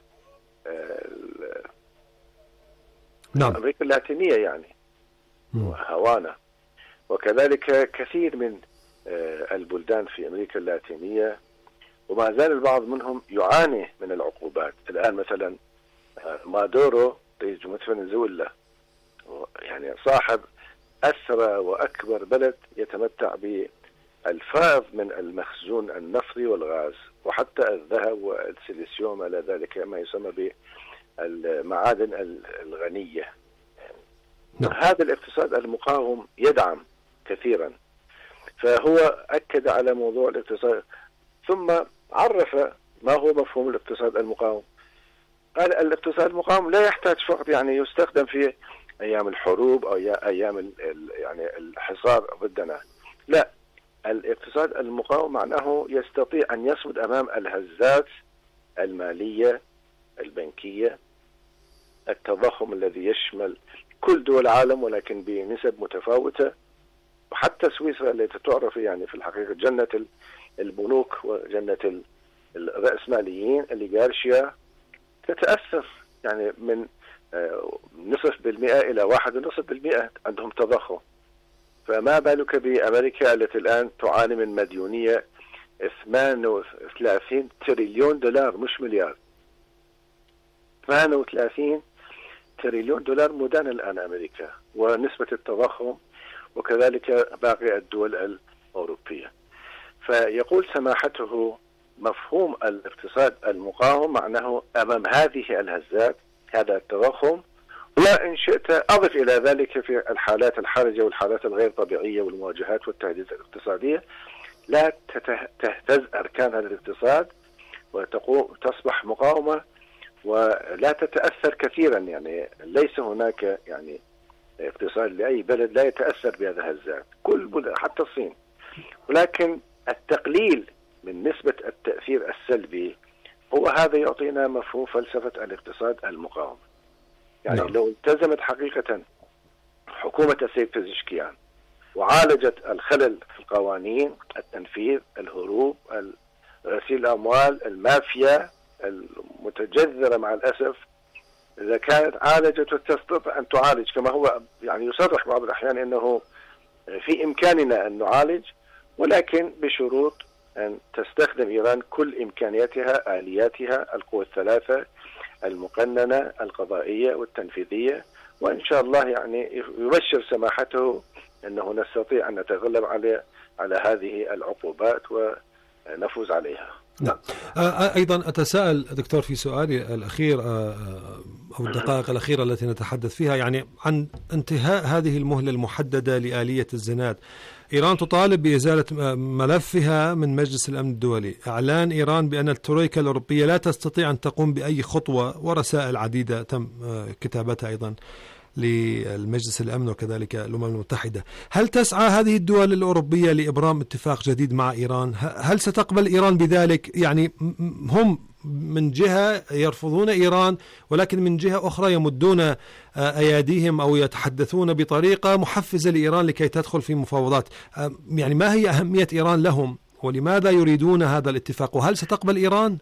نعم. أمريكا اللاتينية يعني هاوانا، وكذلك كثير من البلدان في أمريكا اللاتينية، وما زال البعض منهم يعاني من العقوبات. الآن مثلا مادورو رئيس جمهورية فنزويلا، يعني صاحب أسرى وأكبر بلد يتمتع بالفائض من المخزون النفطي والغاز وحتى الذهب والسيليسيوم على ذلك ما يسمى بالمعادن الغنية. نعم. هذا الاقتصاد المقاوم يدعم كثيرا، فهو أكد على موضوع الاقتصاد، ثم عرف ما هو مفهوم الاقتصاد المقاوم. قال الاقتصاد المقاوم لا يحتاج فقط يعني يستخدم في أيام الحروب أو أيام يعني الحصار ضدنا، لا، الاقتصاد المقاوم معناه يستطيع أن يصمد أمام الهزات المالية البنكية، التضخم الذي يشمل كل دول العالم ولكن بنسب متفاوتة، وحتى سويسرا التي تعرف يعني في الحقيقة جنة البنوك وجنة الرأسماليين الليغارشيا تتأثر يعني من نصف بالمئة إلى واحد ونصف بالمئة عندهم تضخم. فما بالك بأمريكا التي الآن تعاني من مديونية اثنين وثلاثين تريليون دولار، مش مليار، اثنين وثلاثين تريليون دولار مدان الآن أمريكا، ونسبة التضخم، وكذلك باقي الدول الأوروبية. فيقول سماحته مفهوم الاقتصاد المقاوم معناه أمام هذه الهزات، هذا التضخم، وإن شئت أضف إلى ذلك في الحالات الحرجة والحالات الغير طبيعية والمواجهات والتهديدات الاقتصادية، لا تهتز أركان هذا الاقتصاد وتصبح مقاومة ولا تتأثر كثيرا. يعني ليس هناك يعني اقتصاد لأي بلد لا يتأثر بهذا الهزات، كل بلد حتى الصين، ولكن التقليل من نسبة التأثير السلبي هو هذا يعطينا مفهوم فلسفة الاقتصاد المقاوم. يعني نعم. لو التزمت حقيقة حكومة السيد بيزشكيان وعالجت الخلل في القوانين، التنفيذ، الهروب، غسيل الأموال، المافيا المتجذرة مع الأسف، إذا كانت عالجت وتستطيع أن تعالج كما هو يعني يصرح بعض الأحيان أنه في إمكاننا أن نعالج، ولكن بشروط أن تستخدم إيران كل إمكانياتها، آلياتها، القوى الثلاثة المقننة القضائية والتنفيذية، وإن شاء الله يعني يبشر سماحته أنه نستطيع أن نتغلب على على هذه العقوبات ونفوز عليها. نعم. أيضا أتساءل دكتور في سؤالي الأخير أو الدقائق الأخيرة التي نتحدث فيها يعني عن انتهاء هذه المهلة المحددة لآلية الزناد. إيران تطالب بإزالة ملفها من مجلس الأمن الدولي، إعلان إيران بأن الترويكا الأوروبية لا تستطيع أن تقوم بأي خطوة، ورسائل عديدة تم كتابتها أيضا للمجلس الأمن وكذلك الأمم المتحدة. هل تسعى هذه الدول الأوروبية لإبرام اتفاق جديد مع إيران؟ هل ستقبل إيران بذلك؟ يعني هم من جهة يرفضون إيران، ولكن من جهة أخرى يمدون أياديهم أو يتحدثون بطريقة محفزة لإيران لكي تدخل في مفاوضات. يعني ما هي أهمية إيران لهم، ولماذا يريدون هذا الاتفاق، وهل ستقبل إيران؟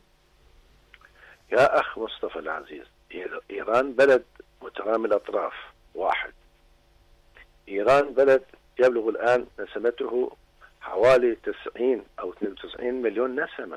يا أخ مصطفى العزيز، إيران بلد مترامي الأطراف واحد. إيران بلد يبلغ الآن نسمته حوالي تسعين أو اثنين وتسعين مليون نسمة.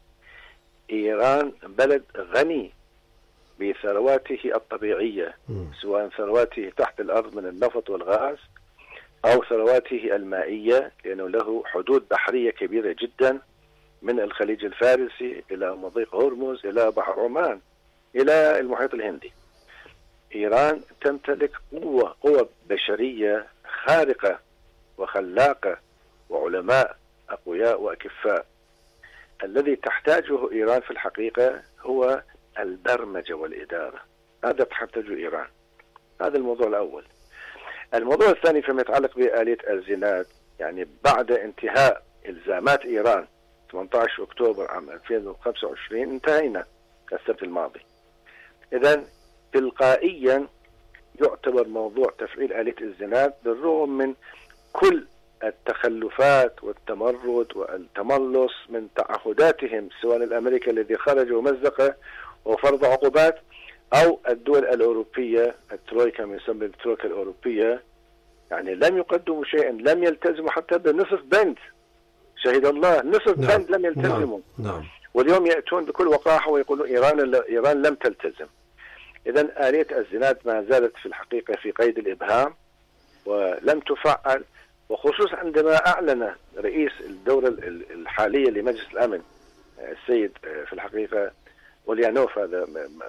إيران بلد غني بثرواته الطبيعية، سواء ثرواته تحت الأرض من النفط والغاز أو ثرواته المائية، لأنه له حدود بحرية كبيرة جدا من الخليج الفارسي إلى مضيق هرمز إلى بحر عمان إلى المحيط الهندي. إيران تمتلك قوة قوة بشرية خارقة وخلاقة وعلماء أقوياء وأكفاء. الذي تحتاجه إيران في الحقيقة هو البرمجة والإدارة. هذا تحتاجه إيران. هذا الموضوع الأول. الموضوع الثاني فيما يتعلق بآلية الزناد، يعني بعد انتهاء إلزامات إيران ثمانية عشر أكتوبر عام ألفين وخمسة وعشرين انتهينا السبت الماضي. إذن تلقائيا يعتبر موضوع تفعيل آلية الزناد بالرغم من كل التخلفات والتمرد والتملص من تعهداتهم، سواء الأمريكي الذي خرج ومزق وفرض عقوبات أو الدول الأوروبية الترويكا، ما يسمى الترويكا الأوروبية، يعني لم يقدموا شيئا، لم يلتزموا حتى بنصف بند. شهد الله نصف نعم. بند لم يلتزموا. نعم. نعم. واليوم يأتون بكل وقاحة ويقولون إيران إيران لم تلتزم. إذن آلية الزناد ما زالت في الحقيقة في قيد الإبهام ولم تفعل، وخصوصا عندما أعلن رئيس الدورة الحالية لمجلس الأمن السيد في الحقيقة أوليانوف، هذا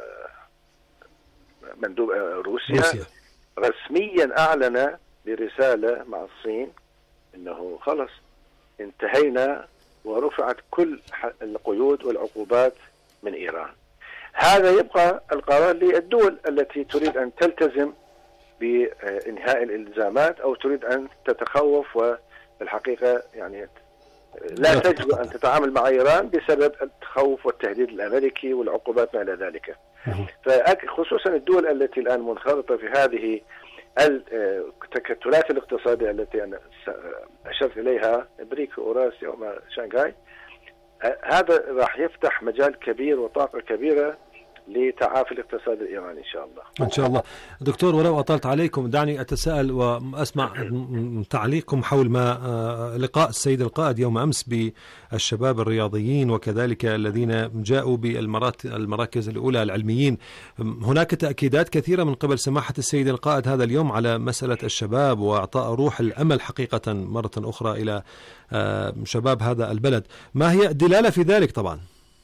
مندوب روسيا, روسيا رسميا أعلن برسالة مع الصين أنه خلص انتهينا ورفعت كل القيود والعقوبات من إيران. هذا يبقى القرار للدول التي تريد أن تلتزم بإنهاء الإلزامات أو تريد أن تتخوف، وبالحقيقة يعني لا تجب أن تتعامل مع إيران بسبب التخوف والتهديد الأمريكي والعقوبات ما إلى ذلك. فخصوصا الدول التي الآن منخرطة في هذه التكتلات الاقتصادية التي أنا أشرت إليها، أمريكا وأوراسيا وما شانغهاي، هذا راح يفتح مجال كبير وطاقة كبيرة لتعافي الاقتصاد الإيراني إن شاء الله. إن شاء الله. دكتور، ولو أطلت عليكم دعني أتساءل وأسمع تعليقكم حول ما لقاء السيد القائد يوم أمس بالشباب الرياضيين وكذلك الذين جاءوا بالمراكز الأولى العلميين. هناك تأكيدات كثيرة من قبل سماحة السيد القائد هذا اليوم على مسألة الشباب وإعطاء روح الأمل حقيقة مرة أخرى إلى شباب هذا البلد. ما هي الدلالة في ذلك؟ طبعا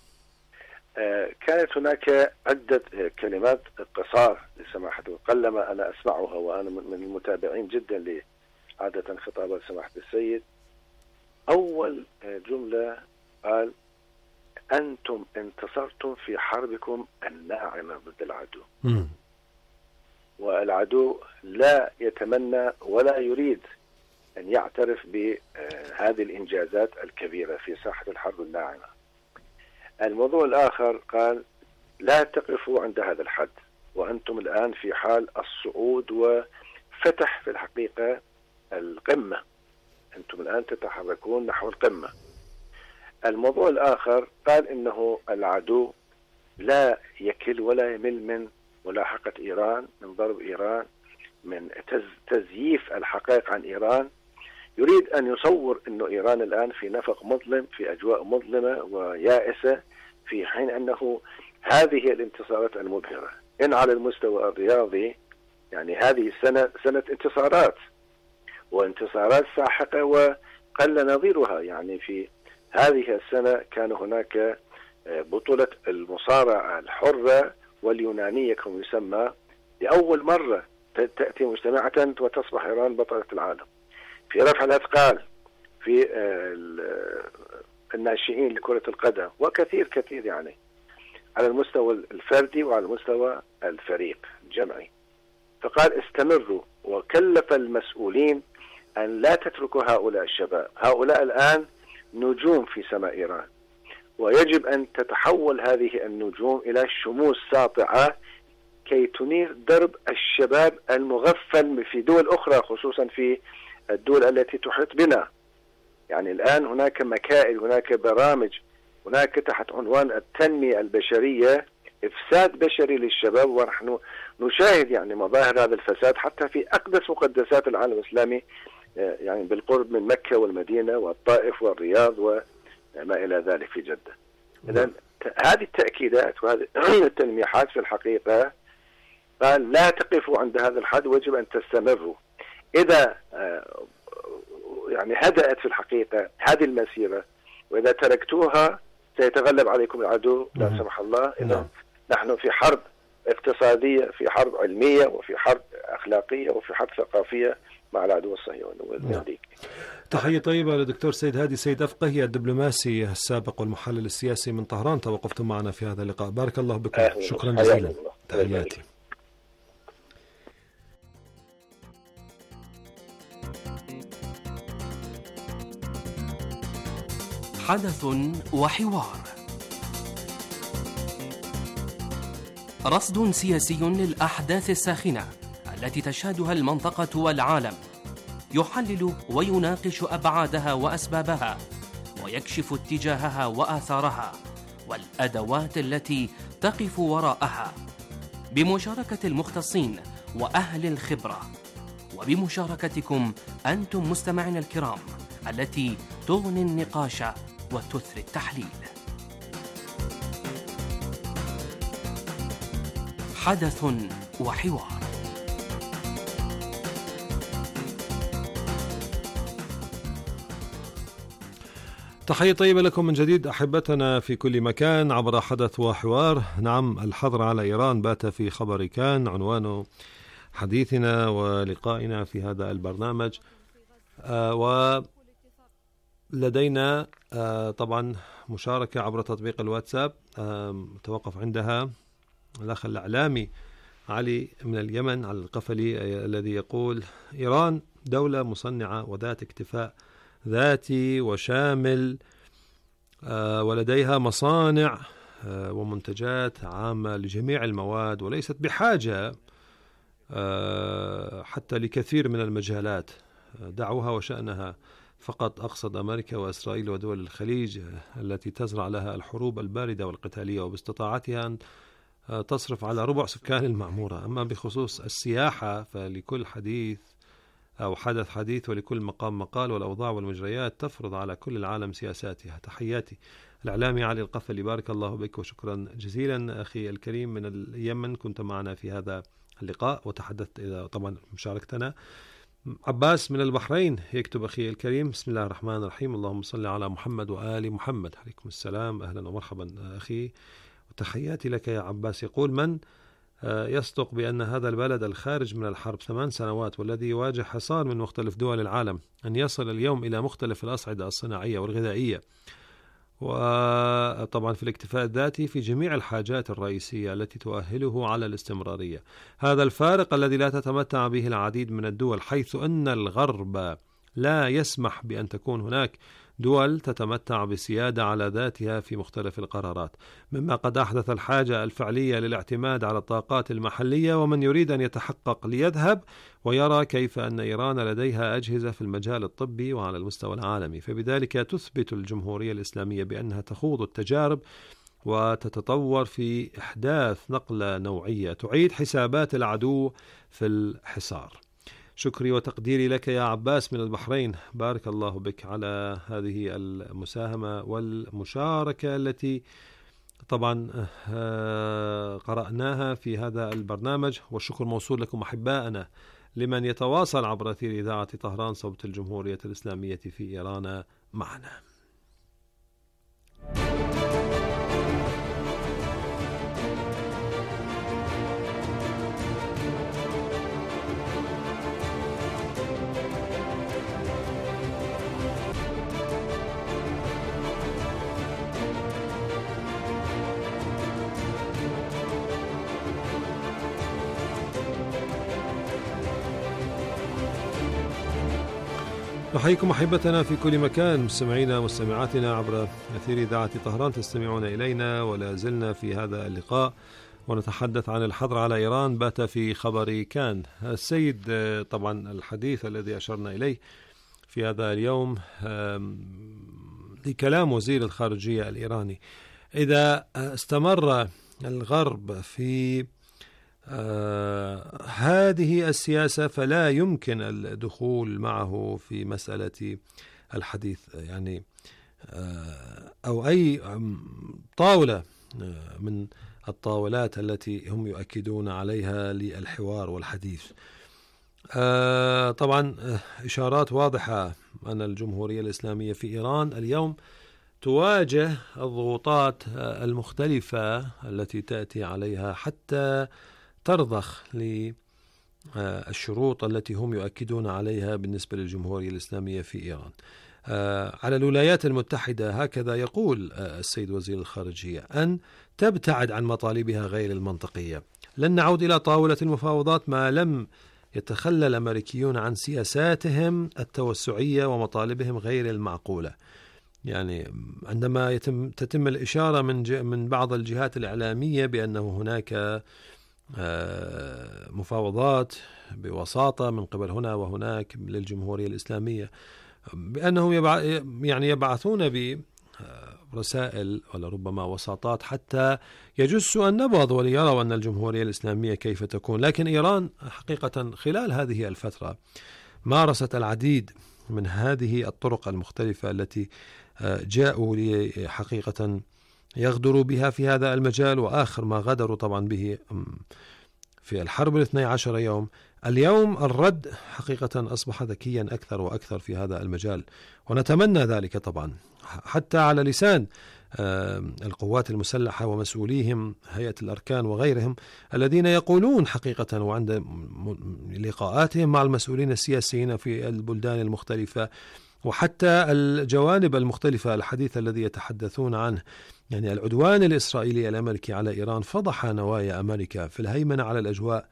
كانت هناك عدة كلمات قصار لسماحته قلما أنا أسمعها، وأنا من المتابعين جدا لعادة خطابات سماحة السيد. أول جملة قال: أنتم انتصرتم في حربكم الناعمة ضد العدو. م. والعدو لا يتمنى ولا يريد أن يعترف بهذه الإنجازات الكبيرة في ساحة الحرب الناعمة. الموضوع الآخر قال: لا تقفوا عند هذا الحد، وأنتم الآن في حال الصعود وفتح في الحقيقة القمة، أنتم الآن تتحركون نحو القمة. الموضوع الآخر قال إنه العدو لا يكل ولا يمل من ملاحقة إيران، من ضرب إيران، من تزييف الحقائق عن إيران. يريد أن يصور أنه إيران الآن في نفق مظلم، في أجواء مظلمة ويائسة، في حين أنه هذه الانتصارات المبهرة. إن على المستوى الرياضي يعني هذه السنة سنة انتصارات وانتصارات ساحقة وقل نظيرها. يعني في هذه السنة كان هناك بطولة المصارعة الحرة واليونانية كما يسمى، لأول مرة تأتي مجتمعة وتصبح إيران بطلة العالم. في رفع الأثقال، في الناشئين لكرة القدم، وكثير كثير يعني على المستوى الفردي وعلى المستوى الفريق الجمعي. فقال استمروا، وكلف المسؤولين أن لا تتركوا هؤلاء الشباب. هؤلاء الآن نجوم في سماء إيران، ويجب أن تتحول هذه النجوم إلى شموس ساطعة كي تنير درب الشباب المغفل في دول أخرى، خصوصا في الدول التي تحيط بنا. يعني الآن هناك مكائد، هناك برامج، هناك تحت عنوان التنمية البشرية إفساد بشري للشباب، ونحن نشاهد يعني مظاهر هذا الفساد حتى في أقدس مقدسات العالم الإسلامي، يعني بالقرب من مكة والمدينة والطائف والرياض وما إلى ذلك في جدة. إذن هذه التأكيدات وهذه التلميحات في الحقيقة قال لا تقفوا عند هذا الحد، ويجب أن تستمروا. إذا يعني هدأت في الحقيقة هذه المسيرة وإذا تركتوها سيتغلب عليكم العدو لا سمح الله. إذا نحن في حرب اقتصادية، في حرب علمية، وفي حرب أخلاقية، وفي حرب ثقافية مع العدو الصهيوني والأمريكي. تحية طيبة لدكتور سيد هادي سيد أفقهي الدبلوماسي السابق والمحلل السياسي من طهران، توقفتم معنا في هذا اللقاء. بارك الله بكم. أهلا. شكرا جزيلا. تحياتي. حدث وحوار، رصد سياسي للأحداث الساخنة التي تشهدها المنطقة والعالم، يحلل ويناقش أبعادها وأسبابها، ويكشف اتجاهها وآثارها والأدوات التي تقف وراءها، بمشاركة المختصين وأهل الخبرة، وبمشاركتكم أنتم مستمعين الكرام التي تغني النقاش وتثري التحليل. حدث وحوار. تحية طيبة لكم من جديد أحبتنا في كل مكان عبر حدث وحوار. نعم، الحظر على إيران بات في خبر كان عنوان حديثنا ولقائنا في هذا البرنامج. آه ولدينا آه طبعا مشاركة عبر تطبيق الواتساب آه توقف عندها الأخ الإعلامي علي من اليمن على القفلي الذي يقول: إيران دولة مصنعة وذات اكتفاء ذاتي وشامل، آه ولديها مصانع آه ومنتجات عامة لجميع المواد، وليست بحاجة آه حتى لكثير من المجالات. دعوها وشأنها، فقط أقصد أمريكا وإسرائيل ودول الخليج التي تزرع لها الحروب الباردة والقتالية، وباستطاعتها أن تصرف على ربع سكان المعمورة. أما بخصوص السياحة فلكل حديث أو حدث حديث، ولكل مقام مقال، والأوضاع والمجريات تفرض على كل العالم سياساتها. تحياتي. الإعلامي علي القفلي، بارك الله بك وشكرا جزيلا أخي الكريم من اليمن، كنت معنا في هذا اللقاء وتحدثت إذا طبعا مشاركتنا. عباس من البحرين يكتب: أخي الكريم، بسم الله الرحمن الرحيم، اللهم صل على محمد وآل محمد. عليكم السلام، أهلا ومرحبا أخي وتحياتي لك يا عباس. يقول: من يصدق بأن هذا البلد الخارج من الحرب ثمان سنوات والذي يواجه حصار من مختلف دول العالم أن يصل اليوم إلى مختلف الأصعدة الصناعية والغذائية، وطبعا في الاكتفاء الذاتي في جميع الحاجات الرئيسية التي تؤهله على الاستمرارية. هذا الفارق الذي لا تتمتع به العديد من الدول، حيث أن الغرب لا يسمح بأن تكون هناك دول تتمتع بسيادة على ذاتها في مختلف القرارات، مما قد أحدث الحاجة الفعلية للاعتماد على الطاقات المحلية. ومن يريد أن يتحقق ليذهب ويرى كيف أن إيران لديها أجهزة في المجال الطبي وعلى المستوى العالمي، فبذلك تثبت الجمهورية الإسلامية بأنها تخوض التجارب وتتطور في إحداث نقلة نوعية تعيد حسابات العدو في الحصار. شكري وتقديري لك يا عباس من البحرين، بارك الله بك على هذه المساهمة والمشاركة التي طبعا قرأناها في هذا البرنامج. والشكر موصول لكم أحبائنا لمن يتواصل عبر أثير إذاعة طهران صوت الجمهورية الإسلامية في إيران معنا. نحييكم أحبتنا في كل مكان، مستمعينا مستمعاتنا عبر أثير إذاعة طهران، تستمعون إلينا ولا زلنا في هذا اللقاء ونتحدث عن الحظر على إيران بات في خبر كان. السيد طبعا الحديث الذي أشرنا إليه في هذا اليوم لكلام وزير الخارجية الإيراني، إذا استمر الغرب في آه هذه السياسة فلا يمكن الدخول معه في مسألة الحديث، يعني آه أو أي طاولة من الطاولات التي هم يؤكدون عليها للحوار والحديث. آه طبعا إشارات واضحة أن الجمهورية الإسلامية في إيران اليوم تواجه الضغوطات المختلفة التي تأتي عليها حتى ترضخ للشروط التي هم يؤكدون عليها بالنسبة للجمهورية الإسلامية في إيران. على الولايات المتحدة هكذا يقول السيد وزير الخارجية أن تبتعد عن مطالبها غير المنطقية. لن نعود إلى طاولة المفاوضات ما لم يتخلى الأمريكيون عن سياساتهم التوسعية ومطالبهم غير المعقولة. يعني عندما يتم تتم الإشارة من من بعض الجهات الإعلامية بأنه هناك مفاوضات بوساطة من قبل هنا وهناك للجمهورية الإسلامية، بأنهم يبع... يعني يبعثون برسائل ولا ربما وساطات حتى يجسوا النبض وليروا أن الجمهورية الإسلامية كيف تكون. لكن إيران حقيقة خلال هذه الفترة مارست العديد من هذه الطرق المختلفة التي جاءوا لحقيقة يغدروا بها في هذا المجال، وآخر ما غدروا طبعا به في الحرب الاثني عشر يوم. اليوم الرد حقيقة أصبح ذكيا أكثر وأكثر في هذا المجال، ونتمنى ذلك طبعا حتى على لسان القوات المسلحة ومسؤوليهم هيئة الأركان وغيرهم الذين يقولون حقيقة وعند لقاءاتهم مع المسؤولين السياسيين في البلدان المختلفة وحتى الجوانب المختلفة الحديث الذي يتحدثون عنه، يعني العدوان الإسرائيلي الأمريكي على إيران فضح نوايا أمريكا في الهيمنة على الأجواء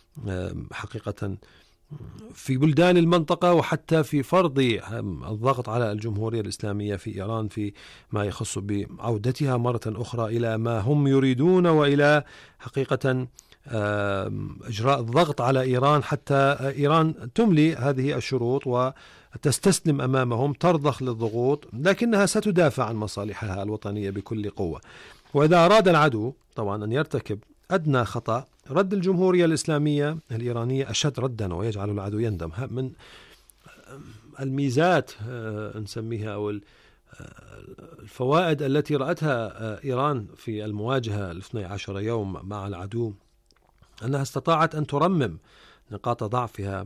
حقيقة في بلدان المنطقة، وحتى في فرض الضغط على الجمهورية الإسلامية في إيران في ما يخص بعودتها مرة أخرى إلى ما هم يريدون، وإلى حقيقة إجراء الضغط على إيران حتى إيران تملي هذه الشروط وتستسلم أمامهم، ترضخ للضغوط، لكنها ستدافع عن مصالحها الوطنية بكل قوة. وإذا أراد العدو طبعا أن يرتكب أدنى خطأ، رد الجمهورية الإسلامية الإيرانية أشد ردا ويجعل العدو يندم. من الميزات نسميها أو الفوائد التي رأتها إيران في المواجهة الاثني عشر يوم مع العدو أنها استطاعت أن ترمم نقاط ضعفها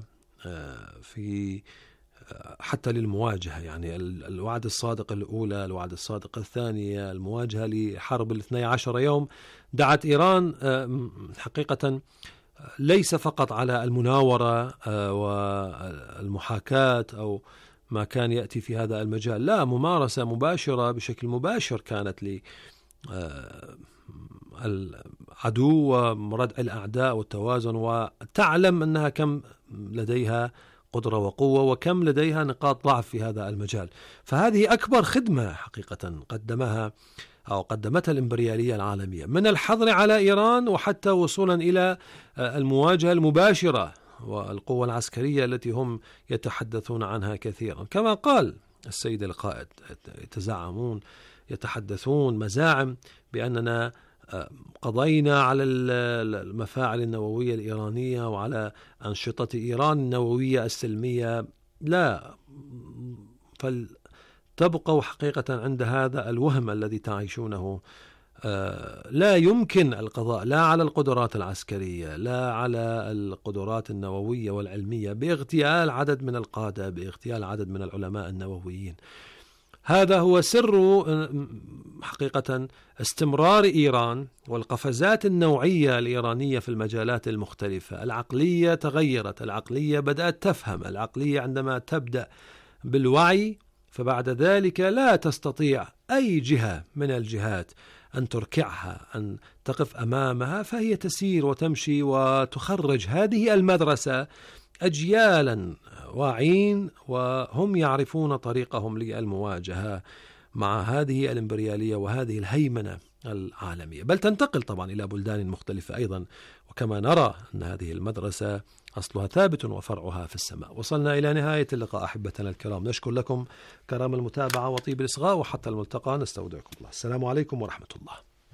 في حتى للمواجهة، يعني الوعد الصادق الأولى، الوعد الصادق الثانية، المواجهة لحرب الاثني عشر يوم دعت إيران حقيقة ليس فقط على المناورة والمحاكاة أو ما كان يأتي في هذا المجال، لا، ممارسة مباشرة بشكل مباشر كانت لي العدو وردع الأعداء والتوازن، وتعلم أنها كم لديها قدرة وقوة وكم لديها نقاط ضعف في هذا المجال. فهذه أكبر خدمة حقيقة قدمها أو قدمتها الإمبريالية العالمية، من الحظر على إيران وحتى وصولا إلى المواجهة المباشرة والقوة العسكرية التي هم يتحدثون عنها كثيرا. كما قال السيد القائد، يتزعمون يتحدثون مزاعم بأننا قضينا على المفاعل النووية الإيرانية وعلى أنشطة إيران النووية السلمية. لا، فلتبقوا حقيقة عند هذا الوهم الذي تعيشونه. لا يمكن القضاء لا على القدرات العسكرية لا على القدرات النووية والعلمية باغتيال عدد من القادة، باغتيال عدد من العلماء النوويين. هذا هو سر حقيقة استمرار إيران والقفزات النوعية الإيرانية في المجالات المختلفة. العقلية تغيرت، العقلية بدأت تفهم، العقلية عندما تبدأ بالوعي فبعد ذلك لا تستطيع أي جهة من الجهات أن تركعها، أن تقف أمامها، فهي تسير وتمشي وتخرج هذه المدرسة أجيالا واعين وهم يعرفون طريقهم للمواجهة مع هذه الإمبريالية وهذه الهيمنة العالمية، بل تنتقل طبعا إلى بلدان مختلفة أيضا، وكما نرى أن هذه المدرسة أصلها ثابت وفرعها في السماء. وصلنا إلى نهاية اللقاء أحبتنا الكرام، نشكر لكم كرام المتابعة وطيب الإصغاء، وحتى الملتقى نستودعكم الله. السلام عليكم ورحمة الله.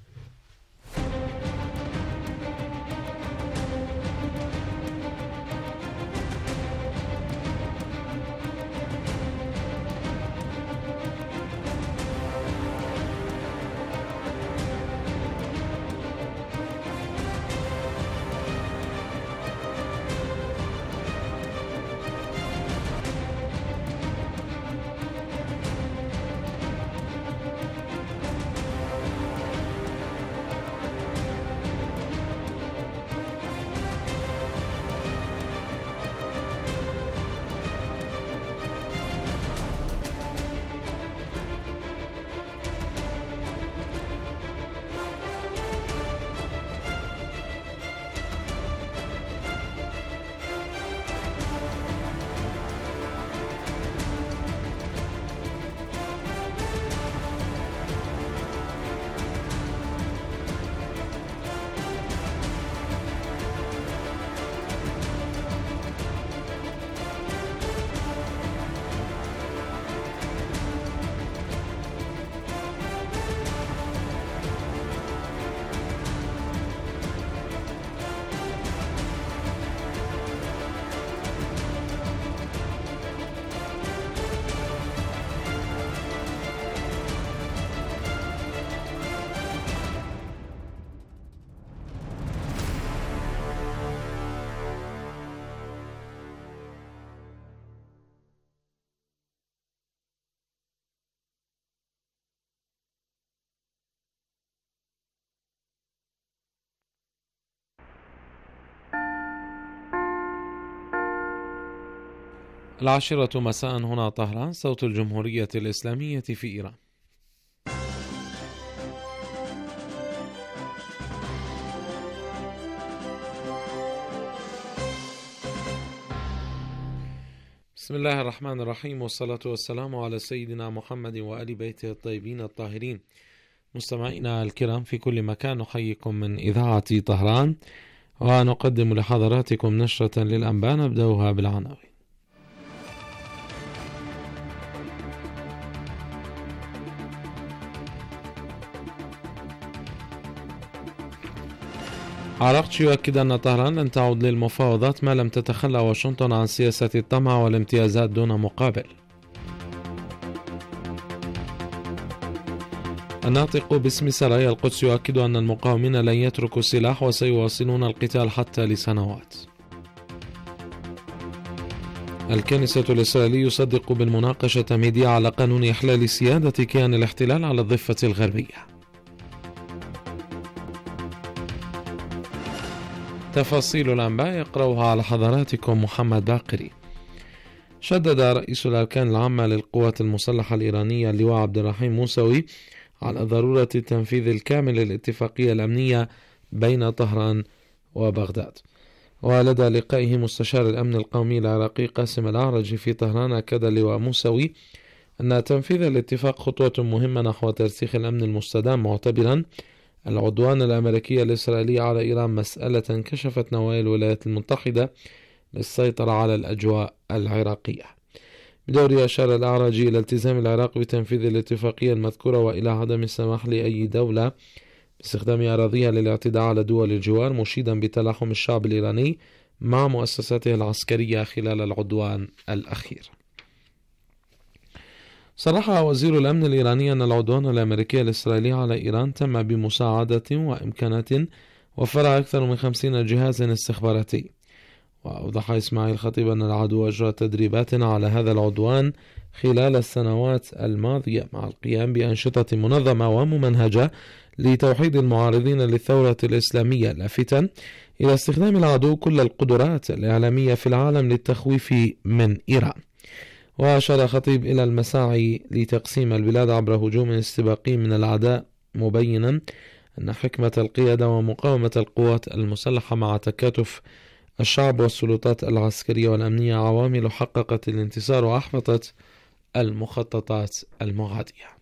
العاشرة مساء هنا طهران، صوت الجمهورية الإسلامية في إيران. بسم الله الرحمن الرحيم، والصلاة والسلام على سيدنا محمد وآل بيته الطيبين الطاهرين. مستمعينا الكرام في كل مكان، نحييكم من إذاعة طهران ونقدم لحضراتكم نشرة للأنباء نبدأها بالعناوين. عراقتش يؤكد أن طهران لن تعود للمفاوضات ما لم تتخلى واشنطن عن سياسة الطمع والامتيازات دون مقابل. الناطق باسم سرايا القدس يؤكد أن المقاومين لن يتركوا السلاح وسيواصلون القتال حتى لسنوات. الكنيسة الإسرائيلي يصدق بالمناقشة ميديا على قانون إحلال سيادة كيان الاحتلال على الضفة الغربية. تفاصيل الأنباء يقرأها على حضراتكم محمد باقري. شدد رئيس الأركان العامة للقوات المسلحة الإيرانية اللواء عبد الرحيم موسوي على ضرورة التنفيذ الكامل للاتفاقية الأمنية بين طهران وبغداد. ولدى لقائه مستشار الأمن القومي العراقي قاسم الأعرج في طهران، أكد اللواء موسوي أن تنفيذ الاتفاق خطوة مهمة نحو ترسيخ الأمن المستدام، معتبرا العدوان الأمريكي الإسرائيلي على إيران مسألة كشفت نوايا الولايات المتحدة للسيطرة على الأجواء العراقية. بدوره أشار الأعرج إلى التزام العراق بتنفيذ الاتفاقية المذكورة وإلى عدم السماح لأي دولة باستخدام أراضيها للاعتداء على دول الجوار، مشيدا بتلاحم الشعب الإيراني مع مؤسساته العسكرية خلال العدوان الأخير. صرح وزير الأمن الإيراني أن العدوان الأمريكي الإسرائيلي على إيران تم بمساعدة وإمكانات وفرها أكثر من خمسين جهازا استخباراتي. وأوضح إسماعيل خطيب أن العدو أجرى تدريبات على هذا العدوان خلال السنوات الماضية مع القيام بأنشطة منظمة وممنهجة لتوحيد المعارضين للثورة الإسلامية، لافتا إلى استخدام العدو كل القدرات الإعلامية في العالم للتخويف من إيران. وأشار خطيب إلى المساعي لتقسيم البلاد عبر هجوم استباقي من الأعداء، مبينا أن حكمة القيادة ومقاومة القوات المسلحة مع تكاتف الشعب والسلطات العسكرية والأمنية عوامل حققت الانتصار وأحبطت المخططات المعادية.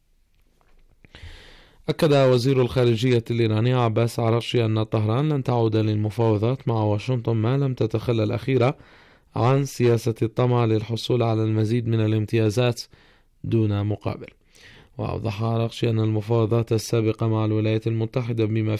أكد وزير الخارجية الإيراني عباس عرغشي أن طهران لن تعود للمفاوضات مع واشنطن ما لم تتخلى الأخيرة عن سياسة الطمع للحصول على المزيد من الامتيازات دون مقابل. وأوضح عرغشي أن المفاوضات السابقة مع الولايات المتحدة بما